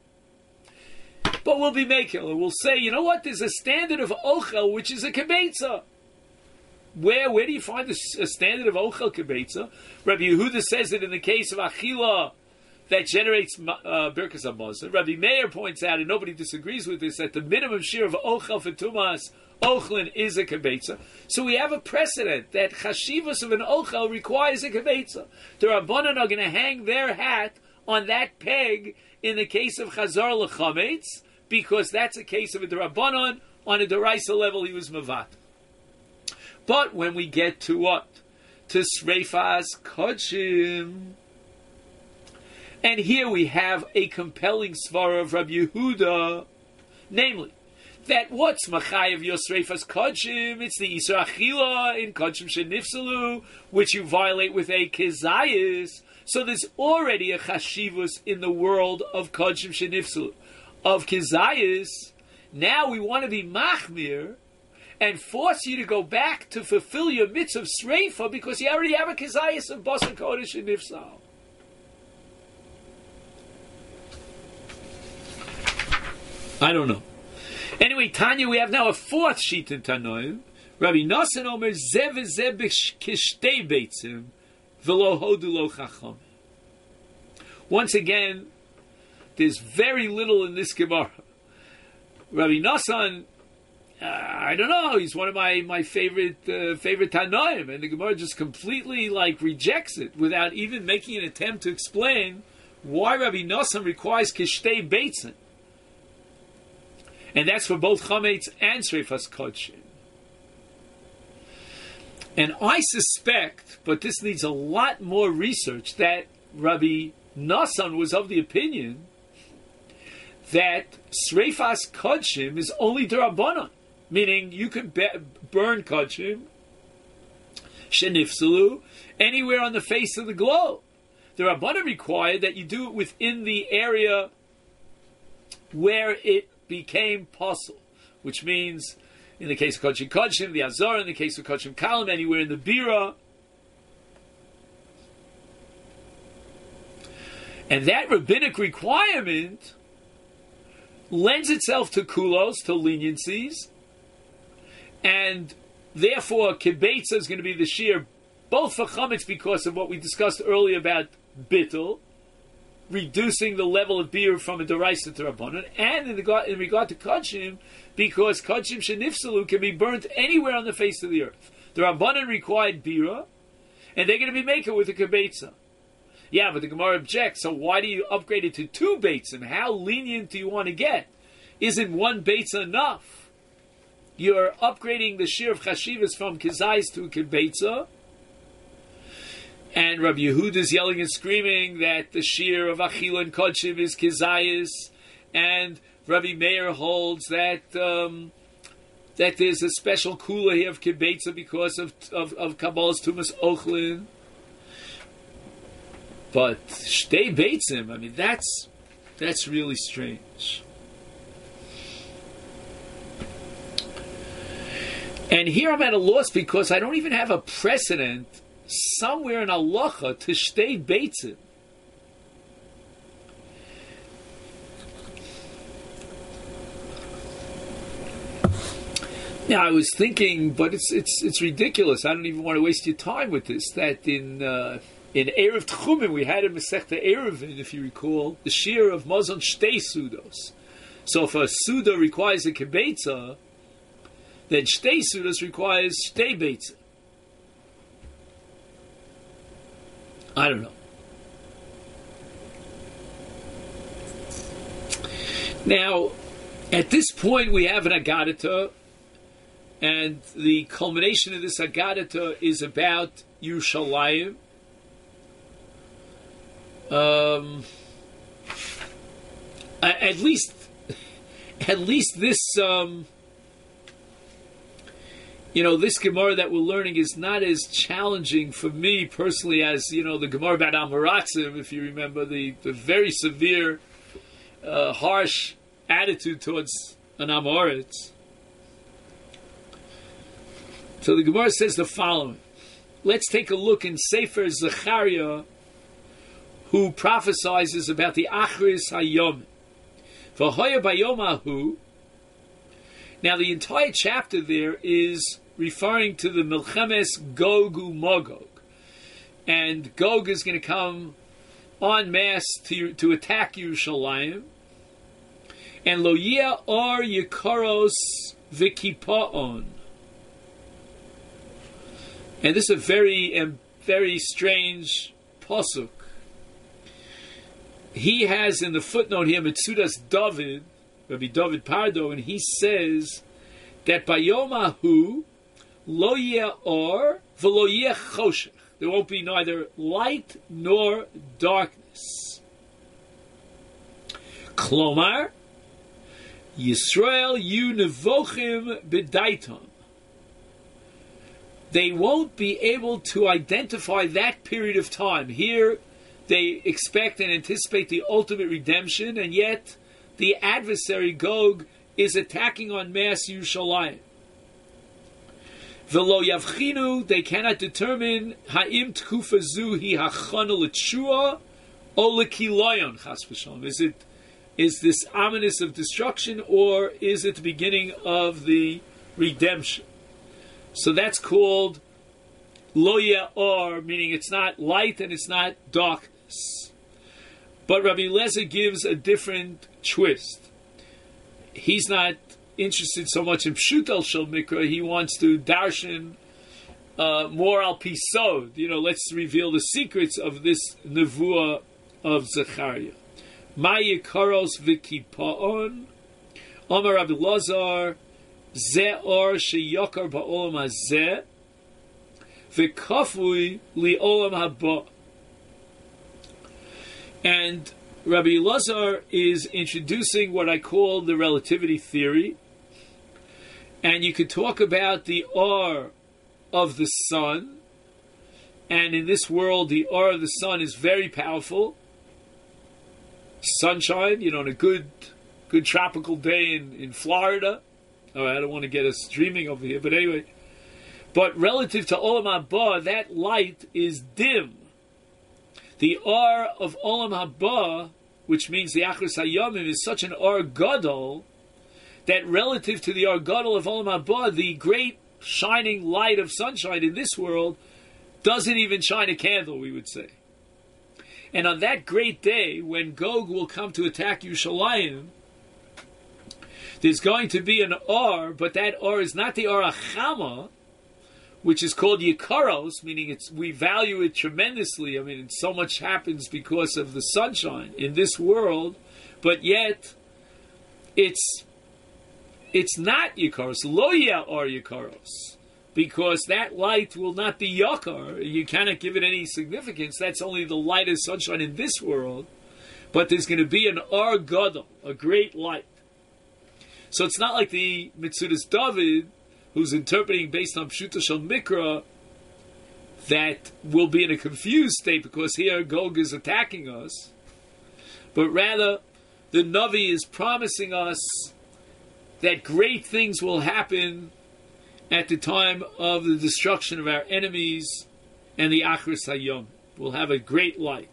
But we'll be Mekil. And we'll say, you know what? There's a standard of Ochel, which is a Kibetza. Where where do you find a, a standard of Ochel Kibetza? Rabbi Yehuda says it in the case of Achila that generates uh, Birkas Hamazon. Rabbi Meir points out, and nobody disagrees with this, that the minimum share of Ochel for Tumas, Ochlin, is a Kibetza. So we have a precedent that Chashivas of an Ochel requires a Kibetza. The Rabbanan are going to hang their hat on that peg in the case of Chazar L'Chametz, because that's a case of a D'Rabbanan. On a D'Oraisa level, he was Mavat. But when we get to what? To Sreifas Kodshim. And here we have a compelling svara of Rabbi Yehuda, namely, that what's Machayev your Sreifas Kodshim? It's the Isra Achila in Kodshim Shenifsalu, which you violate with a Kezayis. So there's already a Chashivus in the world of Kodshim Shenifsalu, of Kezayis. Now we want to be Machmir and force you to go back to fulfill your mitzvah of Sreifa because you already have a Kezayis of Basar Kodesh and Nifsal. I don't know. Anyway, Tanya, we have now a fourth sheet in Tanoim. Rabbi Nosson Omer Zev Zev Kishtei Beitzim V'lo Hodu Lo Chacham. Once again, there's very little in this Gemara. Rabbi Nosson, uh, I don't know, he's one of my, my favorite uh, favorite Tanoim, and the Gemara just completely like rejects it without even making an attempt to explain why Rabbi Nosson requires Kishtei Beitzim. And that's for both Chametz and Sreifas Kodshim. And I suspect, but this needs a lot more research, that Rabbi Nosson was of the opinion that Sreifas Kodshim is only D'Rabbanan, meaning you can be- burn Kodshim, Shenifsalu, anywhere on the face of the globe. The Rabbanan required that you do it within the area where it became possible, which means in the case of Kodshim Kodshim, the Azor, in the case of Kodshim Kalim, anywhere in the Bira. And that rabbinic requirement lends itself to kulos, to leniencies, and therefore kibetza is going to be the shear both for chametz because of what we discussed earlier about bittul, reducing the level of beer from a deraisa to rabbanon, and in, the, in regard to kachim, because kachim shenifsalu can be burnt anywhere on the face of the earth. The rabbanon required bira, and they're going to be making with a kibetza. Yeah, but the Gemara objects, so why do you upgrade it to two beitzim? How lenient do you want to get? Isn't one beitza enough? You're upgrading the shear of chashivas from kizayis to kibetza, and Rabbi Yehuda is yelling and screaming that the shear of achila and kodshim is kizayis, and Rabbi Meir holds that um, that there's a special kula here of kibetza because of of, of Kabbalah's tumas ochlin. But shtei beitzim, I mean, that's that's really strange. And here I'm at a loss because I don't even have a precedent somewhere in halacha to shtei beitzim. Now I was thinking, but it's it's it's ridiculous. I don't even want to waste your time with this. That in uh, in Erev Tchumim we had in Masechta Erevin, if you recall, the shear of Mazon Shtei Sudos. So if a Suda requires a kibetza, then Shtei Sudos requires Shtei Beitza. I don't know. Now, at this point we have an Agadata, and the culmination of this Agadata is about Yerushalayim. Um, at least, at least this, um, you know, this Gemara that we're learning is not as challenging for me personally as, you know, the Gemara about Amoratzim, if you remember, the, the very severe, uh, harsh attitude towards an Amoritz. So the Gemara says the following. Let's take a look in Sefer Zechariah, who prophesizes about the Achris Hayom. V'hoya bayomahu. Now the entire chapter there is referring to the Milchemes Gog u'Magog. And Gog is going to come en masse to, to attack Yerushalayim. And lo yeh or yikaros v'kipaon. And this is a very, um, very strange pasuk. He has in the footnote here Mitzudas David, Rabbi David Pardo, and he says that Bayomahu lo yeh or v'lo yeh choshech. There won't be neither light nor darkness. Klomar Yisrael yu nevochim b'daitam. They won't be able to identify that period of time. Here, they expect and anticipate the ultimate redemption, and yet the adversary, Gog, is attacking en masse Yerushalayim. V'lo yavchinu, they cannot determine ha'im tkufa zu hi hachana l'tshua o l'kilayon, chas v'shalom. Is it, is this ominous of destruction, or is it the beginning of the redemption? So that's called lo yeh or, meaning it's not light and it's not darkness. But Rabbi Lezer gives a different twist. He's not interested so much in Pshut al Shel Mikra. He wants to darshan uh, more al pisod. You know, let's reveal the secrets of this nevuah of Zechariah. Ma yikaros v'kipaon. Omar Rabbi Lazar. Ze or sheyokar ba'olam hazeh v'kafui li'olam haba. And Rabbi Lazar is introducing what I call the relativity theory. And you could talk about the or of the sun. And in this world, the or of the sun is very powerful. Sunshine, you know, on a good, good tropical day in, in Florida. Oh, I don't want to get us dreaming over here, but anyway. But relative to Olam Haba, that light is dim. The R of Olam Haba which means the Achris Hayomim, is such an Or Gadol that relative to the Or Gadol of Olam Haba, the great shining light of sunshine in this world doesn't even shine a candle, we would say. And on that great day, when Gog will come to attack Yerushalayim, there's going to be an Or, but that Or is not the Or Achama, which is called Yikaros, meaning it's we value it tremendously. I mean, so much happens because of the sunshine in this world, but yet it's it's not Yikaros, Lo ya Or Yikaros, because that light will not be Yakar. You cannot give it any significance. That's only the light of sunshine in this world, but there's going to be an Or Gadol, a great light. So it's not like the Mitzudas David, who's interpreting based on Pshuta Shel Mikra, that will be in a confused state because here Gog is attacking us. But rather, the Navi is promising us that great things will happen at the time of the destruction of our enemies and the Achris Hayom. We'll have a great light.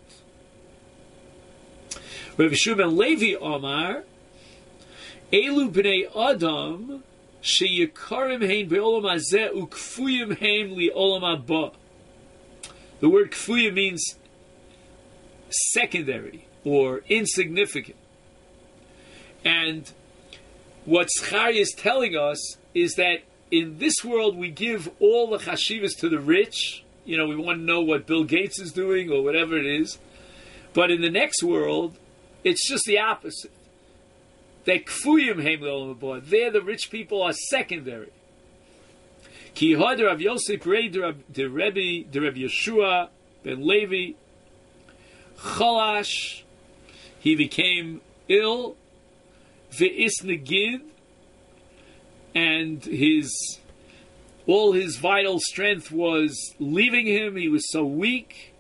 Rav Yeshua ben Levi Omar, Elu b'nei Adam sheyikarim hein be'olam hazeh ukfuyim hein li'olam haba. The word kfuyim means secondary or insignificant. And what Zechariah is telling us is that in this world we give all the chashivas to the rich. You know, we want to know what Bill Gates is doing or whatever it is. But in the next world, it's just the opposite. That kfuyim heim le'olam haba. There, the rich people are secondary. Ki hadar Rav Yosef Rei de Rebbe de Rav Yeshua ben Levi Chalash. He became ill. Ve'is negid, and his all his vital strength was leaving him. He was so weak.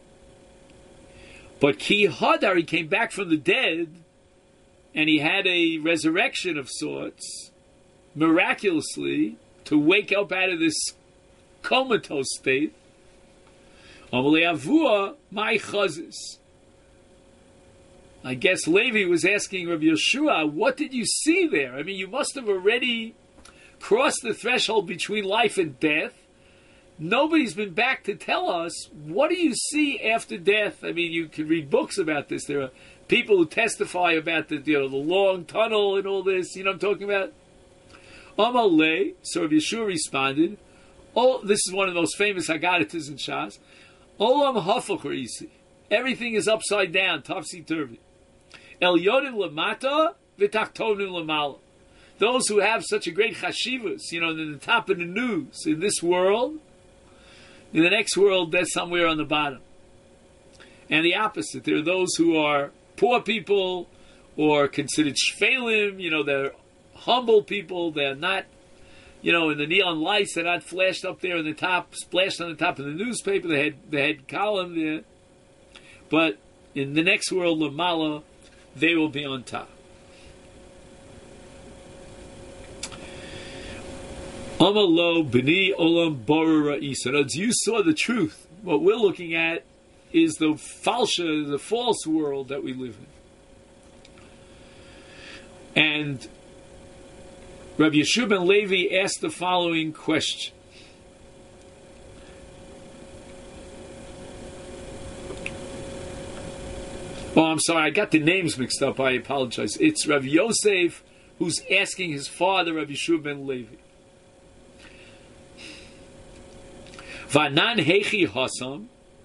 But Ki hadar, he came back from the dead. And he had a resurrection of sorts, miraculously, to wake up out of this comatose state. Amalei my chazis. I guess Levi was asking Rabbi Yeshua, what did you see there? I mean, you must have already crossed the threshold between life and death. Nobody's been back to tell us, what do you see after death? I mean, you can read books about this. There are people who testify about the, you know, the long tunnel and all this. You know what I'm talking about? Amalei, so Rabbi Yeshua responded, oh, this is one of the most famous Haggadahs in Shas. Olam hafach reisi. Everything is upside down, topsy-turvy. El yodim lamata v'tachtonim lamala. Those who have such a great chashivas, you know, in the top of the news in this world, in the next world, they're somewhere on the bottom. And the opposite. There are those who are poor people or considered shvelim, you know, they're humble people, they're not, you know, in the neon lights, they're not flashed up there in the top, splashed on the top of the newspaper, the head, the head column there. But in the next world, Lamala, they will be on top. Amalo b'ni olam bara isa. You saw the truth. What we're looking at is the falsha, the false world that we live in. And Rabbi Yeshua ben Levi asked the following question. Oh, I'm sorry, I got the names mixed up. I apologize. It's Rabbi Yosef who's asking his father, Rabbi Yeshua ben Levi. Vanan hechi hasam.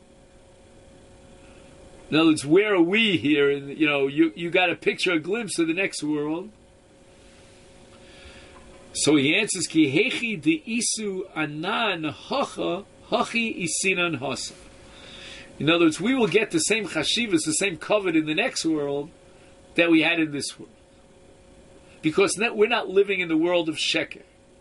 In other words, where are we here? And you know, you you got a picture, a glimpse of the next world. So he answers, Ki hechi de isu anan hacha hachi isinan hasa. In other words, we will get the same chashivas, the same covet in the next world that we had in this world. Because we're not living in the world of sheker.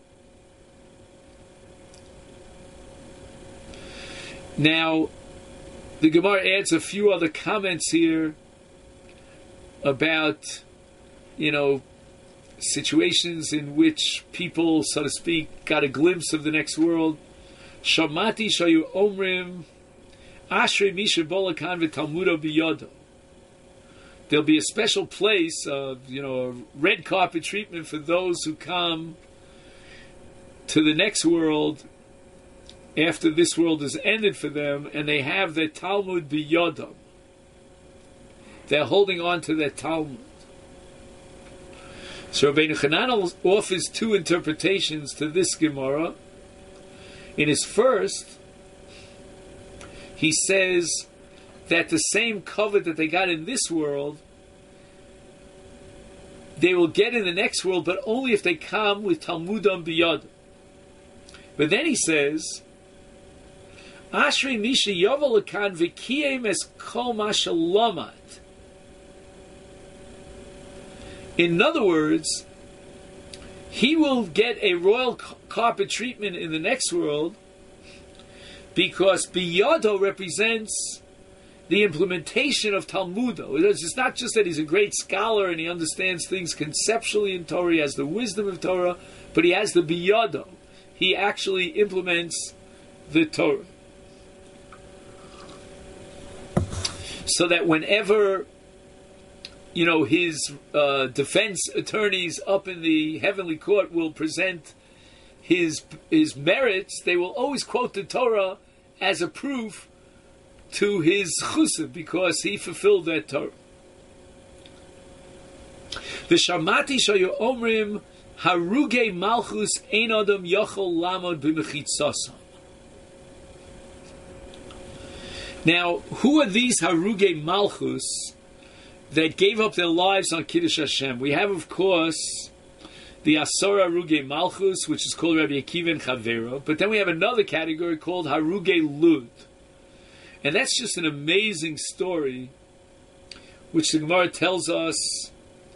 Now, the Gemara adds a few other comments here about, you know, situations in which people, so to speak, got a glimpse of the next world. Shamati shayu omrim ashrei misha bolakan v'talmudo biyodo. there'll be a special place of, you know, a red carpet treatment for those who come to the next world after this world is ended for them, and they have their Talmud biyodam. They're holding on to their Talmud. So Rabbeinu Hananel offers two interpretations to this Gemara. In his first, he says that the same covet that they got in this world, they will get in the next world, but only if they come with Talmudam biyodam. But then he says, Ashrei Misha Yovel Lakan V'Kiyem Es Kol Masha Lomad. In other words, he will get a royal carpet treatment in the next world because Biyodo represents the implementation of Talmudo. It's not just that he's a great scholar and he understands things conceptually in Torah, he has the wisdom of Torah, but he has the Biyodo. He actually implements the Torah. So that whenever, you know, his uh, defense attorneys up in the heavenly court will present his his merits, they will always quote the Torah as a proof to his chusim, because he fulfilled that Torah. The Shamati shayu omrim haruge malchus ein adam yochol lamod b'mechitzasam. Now, who are these haruge malchus that gave up their lives on Kiddush Hashem? We have, of course, the Asor Haruge Malchus, which is called Rabbi Akiva and Chavero, but then we have another category called Haruge Lud. And that's just an amazing story, which the Gemara tells us,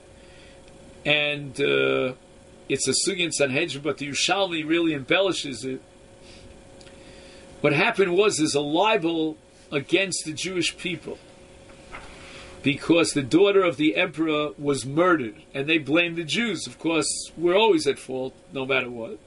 and uh, it's a Sugi in Sanhedrin, but the Yerushalmi really embellishes it. What happened was there's a libel against the Jewish people, because the daughter of the emperor was murdered, and they blamed the Jews. Of course, we're always at fault, no matter what.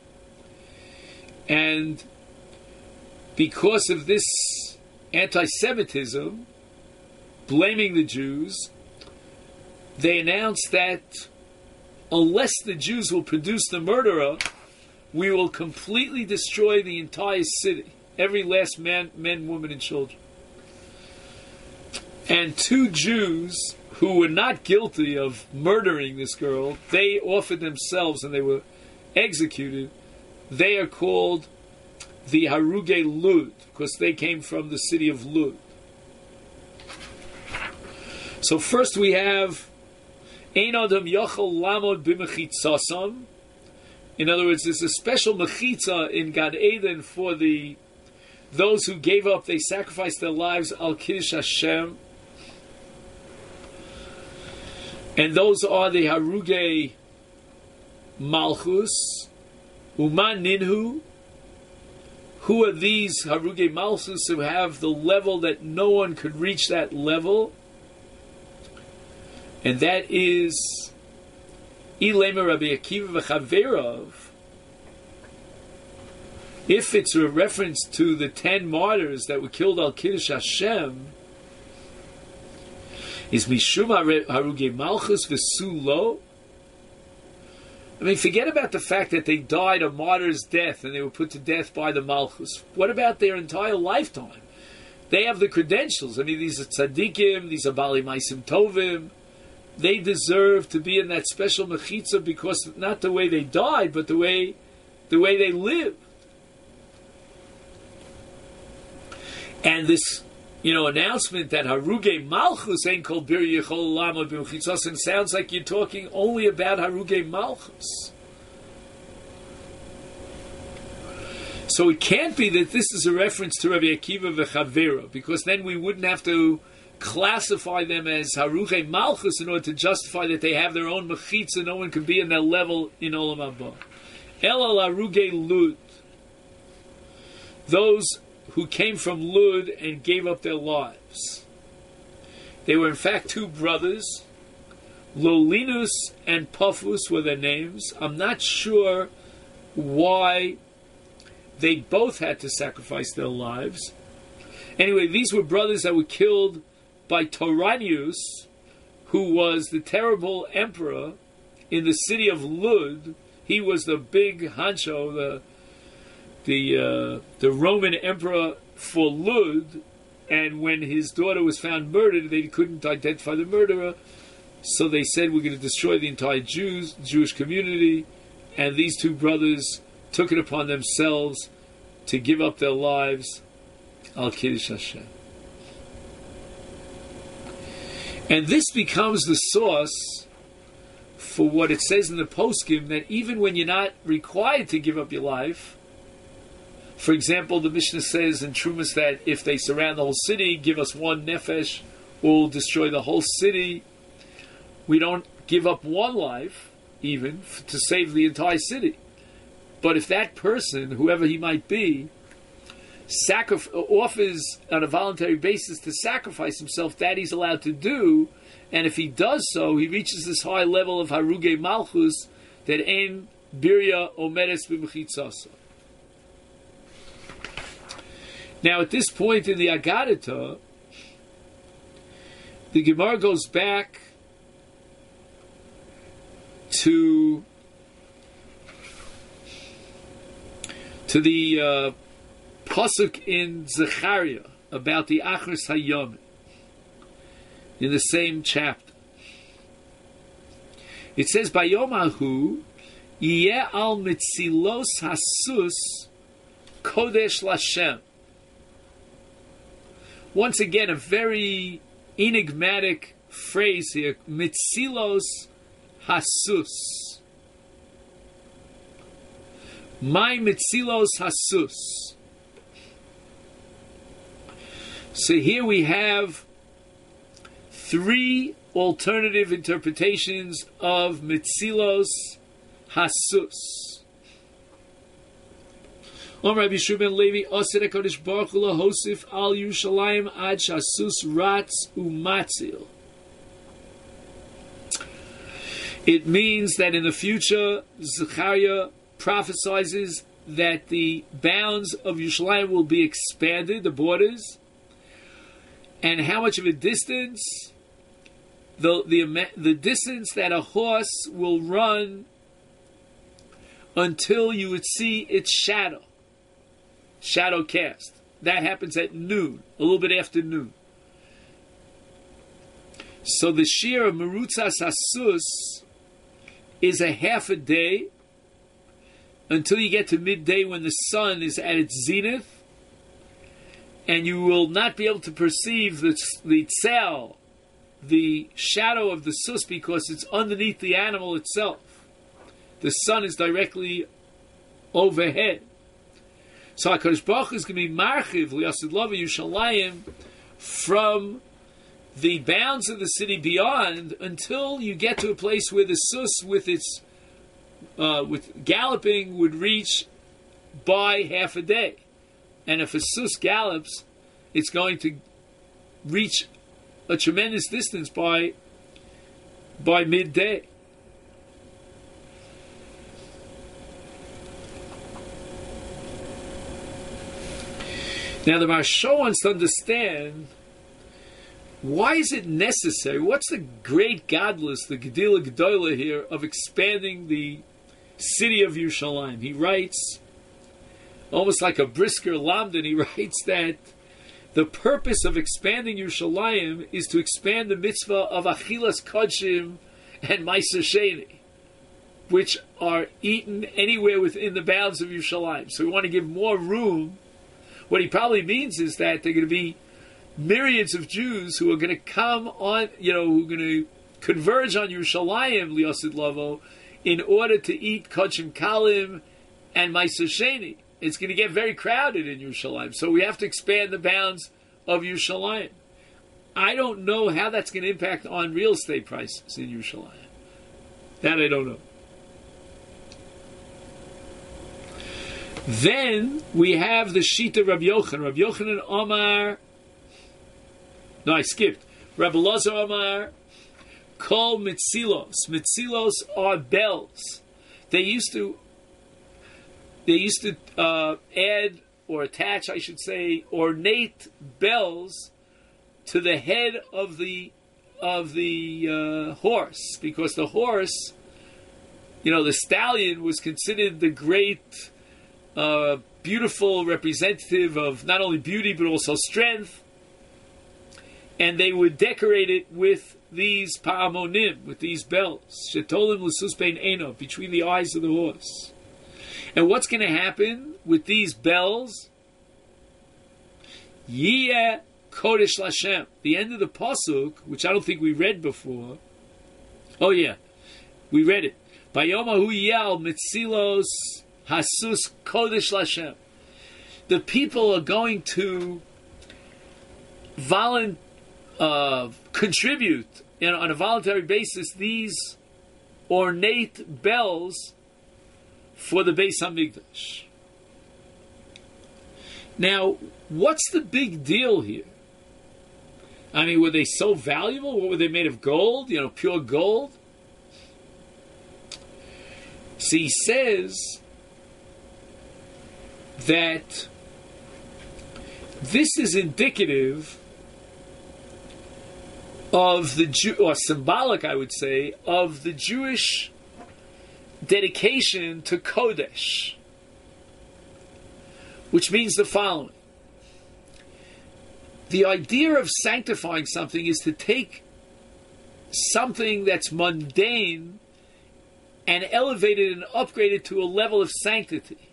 And because of this anti-Semitism, blaming the Jews, they announced that unless the Jews will produce the murderer, we will completely destroy the entire city, every last man, man, woman, and children. And two Jews who were not guilty of murdering this girl, they offered themselves and they were executed. They are called the Haruge Lud, because they came from the city of Lud. So first we have Ein Adam Yochel Lamod B'Mechitzasam. In other words, there's a special mechitza in Gan Eden for the those who gave up, they sacrificed their lives al Kiddush Hashem. And those are the Haruge Malchus, Uman Ninhu. Who are these Haruge Malchus who have the level that no one could reach that level? And that is Ilema Rabbi Akiva v'Chaverov. If it's a reference to the ten martyrs that were killed al Kiddush Hashem, is Mishum Haruge Malchus v'Sulo? I mean, forget about the fact that they died a martyr's death and they were put to death by the Malchus. What about their entire lifetime? They have the credentials. I mean, these are tzaddikim, these are bali maisim tovim. They deserve to be in that special mechitza because not the way they died, but the way the way they lived. And this, you know, announcement that Haruge Malchus ain't called Bir Yechol Lamod B'Mechitzasim sounds like you're talking only about Haruge Malchus. So it can't be that this is a reference to Rabbi Akiva v'Chavera, because then we wouldn't have to classify them as Haruge Malchus in order to justify that they have their own mechitza. No one can be in that level in Olam Haba. El al Haruge Lud. Those who came from Lud and gave up their lives. They were in fact two brothers. Lolinus and Puffus were their names. I'm not sure why they both had to sacrifice their lives. Anyway, these were brothers that were killed by Toranius, who was the terrible emperor in the city of Lud. He was the big Hancho, the the uh, the Roman emperor for Lud. And when his daughter was found murdered, they couldn't identify the murderer. So they said, we're going to destroy the entire Jews, Jewish community. And these two brothers took it upon themselves to give up their lives al Kiddush Hashem. And this becomes the source for what it says in the poskim, that even when you're not required to give up your life, for example, the Mishnah says in Trumas that if they surround the whole city, give us one nefesh, or we'll destroy the whole city. We don't give up one life, even, to save the entire city. But if that person, whoever he might be, sacrif- offers on a voluntary basis to sacrifice himself, that he's allowed to do, and if he does so, he reaches this high level of Haruge Malchus that Ein Birya Omedes B'Mechitzasa. Now, at this point in the Agadita, the Gemara goes back to to the uh, pasuk in Zechariah about the Achros Hayom in the same chapter. It says, "Bayomahu yeh al mitzilos hasus kodesh lashem." Once again, a very enigmatic phrase here, mitzilos hasus. My mitzilos hasus. So here we have three alternative interpretations of mitzilos hasus. Om Rabbi Shimon Levi Osir HaKadosh Baruch Hu lahosif al Yerushalayim ad shasus ratz umatzil. It means that in the future, Zechariah prophesizes that the bounds of Yerushalayim will be expanded, the borders, and how much of a distance, the the the distance that a horse will run until you would see its shadow. Shadow cast. That happens at noon, a little bit after noon. So the shear of Merutzas Hasus is a half a day until you get to midday when the sun is at its zenith, and you will not be able to perceive the the tzel, the shadow of the sus, because it's underneath the animal itself. The sun is directly overhead. So HaKadosh Baruch Hu is going to be marchiv liyasid lava Yerushalayim from the bounds of the city beyond until you get to a place where the sus with its uh, with galloping would reach by half a day. And if a sus gallops, it's going to reach a tremendous distance by by midday. Now the Maharsha wants to understand, why is it necessary? What's the great godless, the Gedila Gedola here, of expanding the city of Yerushalayim? He writes, almost like a Brisker Lamdan, he writes that the purpose of expanding Yerushalayim is to expand the mitzvah of Achilas Kodshim and Meiser Sheni, which are eaten anywhere within the bounds of Yerushalayim. So we want to give more room. What he probably means is that there are going to be myriads of Jews who are going to come on, you know, who are going to converge on Yerushalayim, Liyasid Lavo, in order to eat Kodshim Kalim and Meiser Sheni. It's going to get very crowded in Yerushalayim. So we have to expand the bounds of Yerushalayim. I don't know how that's going to impact on real estate prices in Yerushalayim. That I don't know. Then we have the Shita Rabbi Yochanan. Rabbi Yochanan Omar. No, I skipped. Rabbi Lazar Omar. Kol Mitzilos. Mitzilos are bells. They used to. They used to uh, add or attach, I should say, ornate bells to the head of the of the uh, horse, because the horse, you know, the stallion was considered the great, uh, beautiful representative of not only beauty but also strength, and they would decorate it with these pa'amonim, with these bells, shetolim l'sus bein eno, between the eyes of the horse. And what's going to happen with these bells? Yeh Kodesh Lashem. The end of the pasuk, which I don't think we read before. Oh yeah, we read it. Bayomahu yel mitzilos hasus Kodesh Lashem. The people are going to volun- uh, contribute you know, on a voluntary basis these ornate bells for the Beis Hamikdash. Now, what's the big deal here? I mean, were they so valuable? What were they made of? Gold? You know, pure gold? See, he says that this is indicative of the Jew, or symbolic, I would say, of the Jewish dedication to Kodesh, which means the following. The idea of sanctifying something is to take something that's mundane and elevate it and upgrade it to a level of sanctity.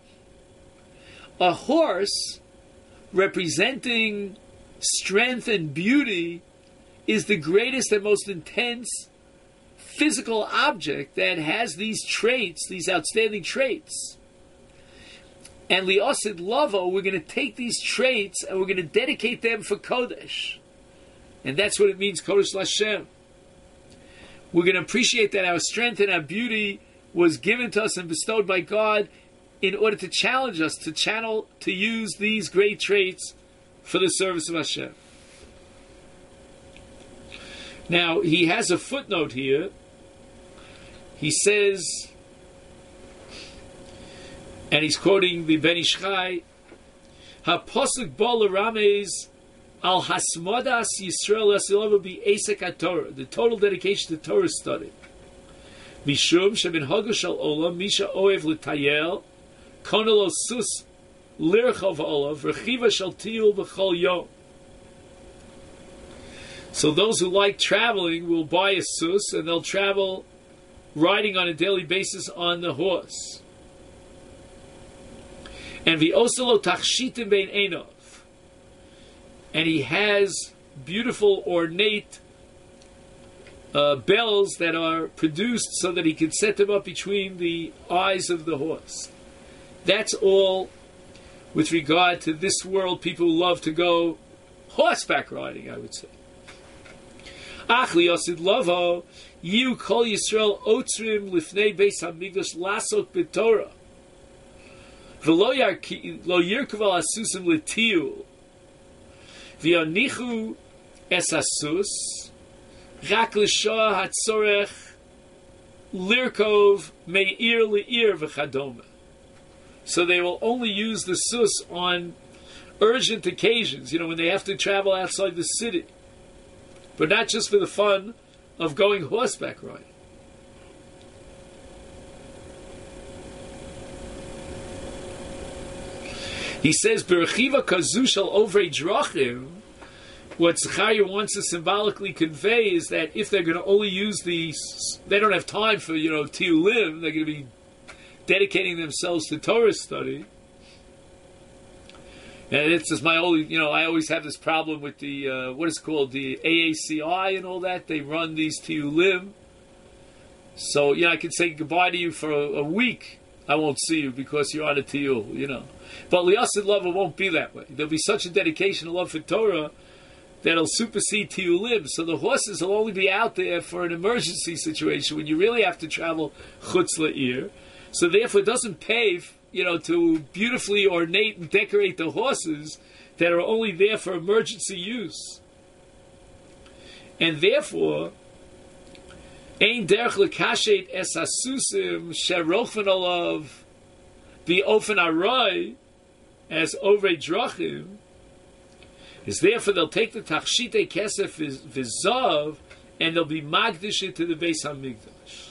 A horse representing strength and beauty is the greatest and most intense physical object that has these traits, these outstanding traits. And li'osid lavo, we're going to take these traits and we're going to dedicate them for Kodesh. And that's what it means, Kodesh Lashem. We're going to appreciate that our strength and our beauty was given to us and bestowed by God in order to challenge us to channel, to use these great traits for the service of Hashem. Now, he has a footnote here. He says, and he's quoting the Ben Ish Chai, "Ha-posuk bo l'rameis al hasmodas Yisrael Yasilav be Esek HaTorah," the total dedication to Torah study. Mishum sheben hagush al olam misha oev l'tayel konelo sus lirchov olav rechiva shal tiyul b'chol yom. So those who like traveling will buy a sus and they'll travel riding on a daily basis on the horse. And v'oselo tachshitim bein enov. And he has beautiful, ornate uh, bells that are produced so that he can set them up between the eyes of the horse. That's all with regard to this world. People love to go horseback riding, I would say. Ach li'osid lavo, you kol Yisrael otzrim lifnei Beis Hamikdash lasok b'Torah. V'lo yirkav al asusim l'tiyul. V'yonichu es asus, rak l'shah hatzorech lirkov me'ir le'ir v'chadoma. So they will only use the sus on urgent occasions, you know, when they have to travel outside the city. But not just for the fun of going horseback riding. He says, "Berechiva kazu shel ovrei drachim." What Zechariah wants to symbolically convey is that if they're going to only use these, they don't have time for, you know, tiyulim, they're going to be dedicating themselves to Torah study. And it's just my only, you know, I always have this problem with the, uh, what is it called, the A A C I and all that. They run these tiyulim. So, you know, I can say goodbye to you for a, a week. I won't see you because you're on a tiyul, you know. But li'asid love, it won't be that way. There'll be such a dedication, a love for Torah, that'll supersede tiyulim. So the horses will only be out there for an emergency situation when you really have to travel chutz la'ir. So therefore it doesn't pay, you know, to beautifully ornate and decorate the horses that are only there for emergency use. And therefore, ein derech lekashet es hasusim sherochven olav the ofen aroy as ovrei drachim is therefore they'll take the tachshite kesef v'zav and they'll be magdish it to the Beis Hamikdash.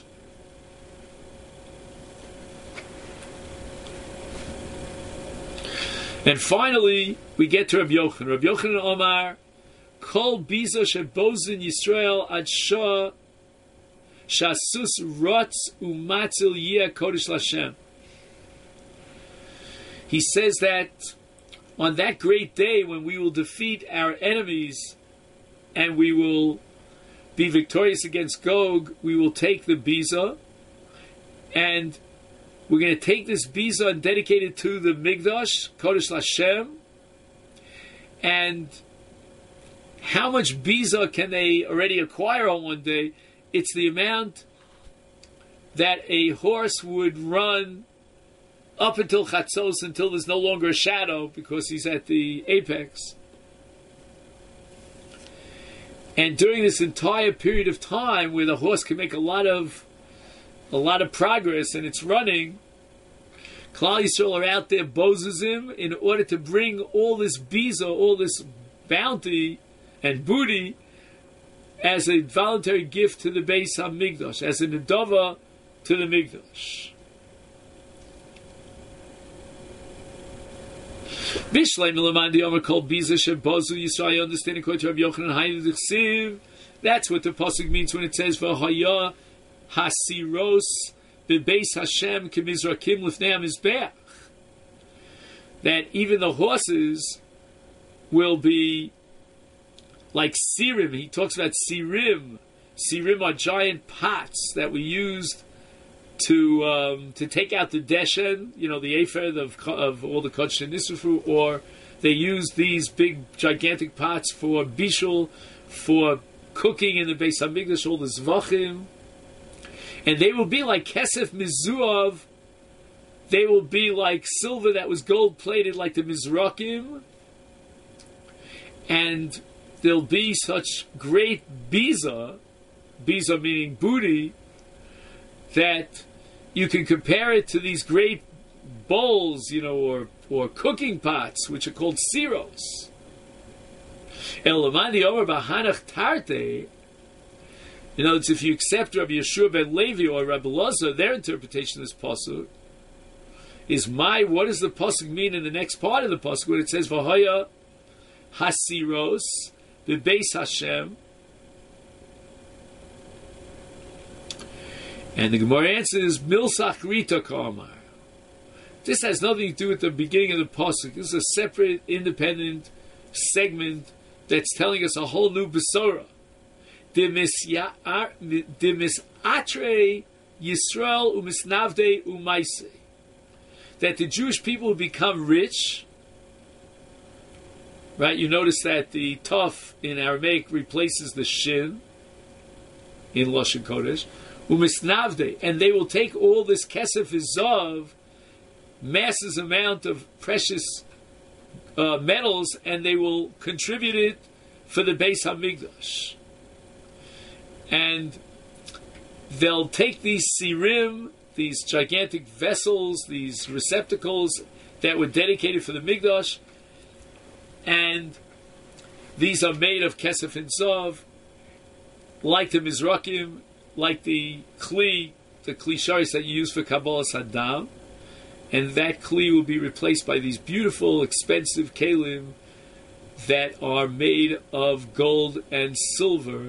And finally, we get to Rabbi Yochanan. Rabbi Yochanan Omar, Kol biza shebozin Yisrael ad shah shasus rotz umatzil yeh kodesh Lashem. He says that on that great day when we will defeat our enemies and we will be victorious against Gog, we will take the biza and we're going to take this biza and dedicate it to the Migdash, Kodesh Lashem. And how much biza can they already acquire on one day? It's the amount that a horse would run up until Chatzos, until there's no longer a shadow, because he's at the apex. And during this entire period of time where the horse can make a lot of a lot of progress and it's running, Klal Yisrael are out there bozes in order to bring all this biza, all this bounty and booty as a voluntary gift to the Beis HaMikdash, as a nedava to the Mikdash. Bishlei Milamandi Omer called biza shebozu Yisrael. Understand according to Rabbi Yochanan Hainu D'chsiv. That's what the pasuk means when it says v'haya hasiros bebeis Hashem kemizrakim lifnei hamizbeach. That even the horses will be like sirim. He talks about sirim. Sirim are giant pots that we used to um, to take out the deshen, you know, the afer of, of all the kodesh and nisufru, or they use these big gigantic pots for bishul, for cooking in the Beis Hamikdash, all the zvachim. And they will be like kesef mizuav. They will be like silver that was gold plated, like the mizrakim. And there'll be such great biza, biza meaning booty, that you can compare it to these great bowls, you know, or or cooking pots, which are called siros. Elamandi Omer Bahanach Tarte. In other words, if you accept Rabbi Yeshua ben Levi or Rabbi Lazar, their interpretation of this pasuk is my. What does the pasuk mean in the next part of the pasuk when it says V'haya Hasiros Bebeis Hashem? And the Gemara answers Milsach Rita Kamar. This has nothing to do with the beginning of the pasuk. This is a separate, independent segment that's telling us a whole new Besorah. Demisatre Yisrael umisnavde umaise. That the Jewish people will become rich. Right? You notice that the tuf in Aramaic replaces the shin in Lashon Kodesh. Umisnavde. And they will take all this kesef izav, masses amount of precious uh, metals, and they will contribute it for the Beis HaMikdash. And they'll take these sirim, these gigantic vessels, these receptacles that were dedicated for the Mikdash, and these are made of kesef and zav, like the mizrakim, like the kli, the kli sharis that you use for Kabbalas Hadam, and that kli will be replaced by these beautiful, expensive kelim that are made of gold and silver.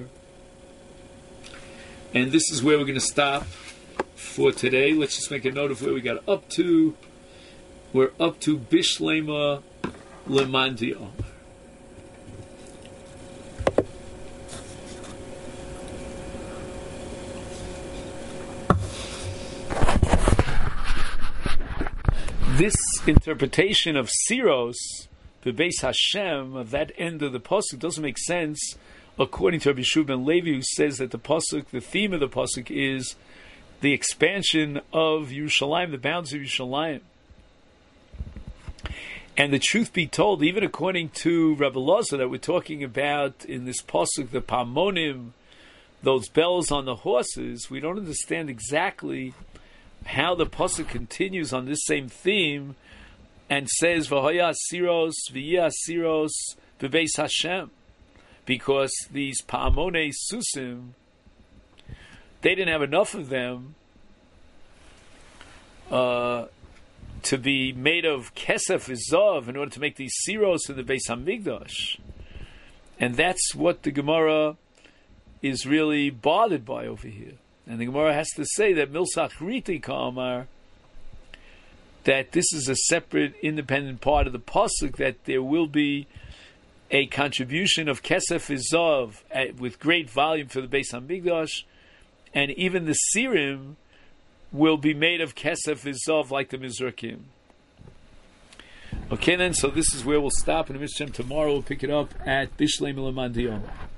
And this is where we're going to stop for today. Let's just make a note of where we got up to. We're up to Bishlema Lemandi Omer. This interpretation of Siros, Bebeis Hashem, of that end of the pasuk, doesn't make sense according to Rabbi Yeshua ben Levi, who says that the pasuk, the theme of the pasuk, is the expansion of Yerushalayim, the bounds of Yerushalayim. And the truth be told, even according to Rabbi Lazar that we're talking about in this pasuk, the pamonim, those bells on the horses, we don't understand exactly how the pasuk continues on this same theme and says, "V'haya siros, v'yah siros, Bebeis Hashem, because these Pa'amone Susim, they didn't have enough of them uh, to be made of Kesef Izov in order to make these Siros in the Beis Hamikdash. And that's what the Gemara is really bothered by over here. And the Gemara has to say that Milsach Riti Ka'amar, that this is a separate, independent part of the pasuk, that there will be a contribution of Kesef Izov with great volume for the Beis Hamikdash, and even the Sirim will be made of Kesef Izov like the Mizrakim. Okay then, so this is where we'll stop, and in Mitzvah tomorrow we'll pick it up at Bishlei Milamandiyom.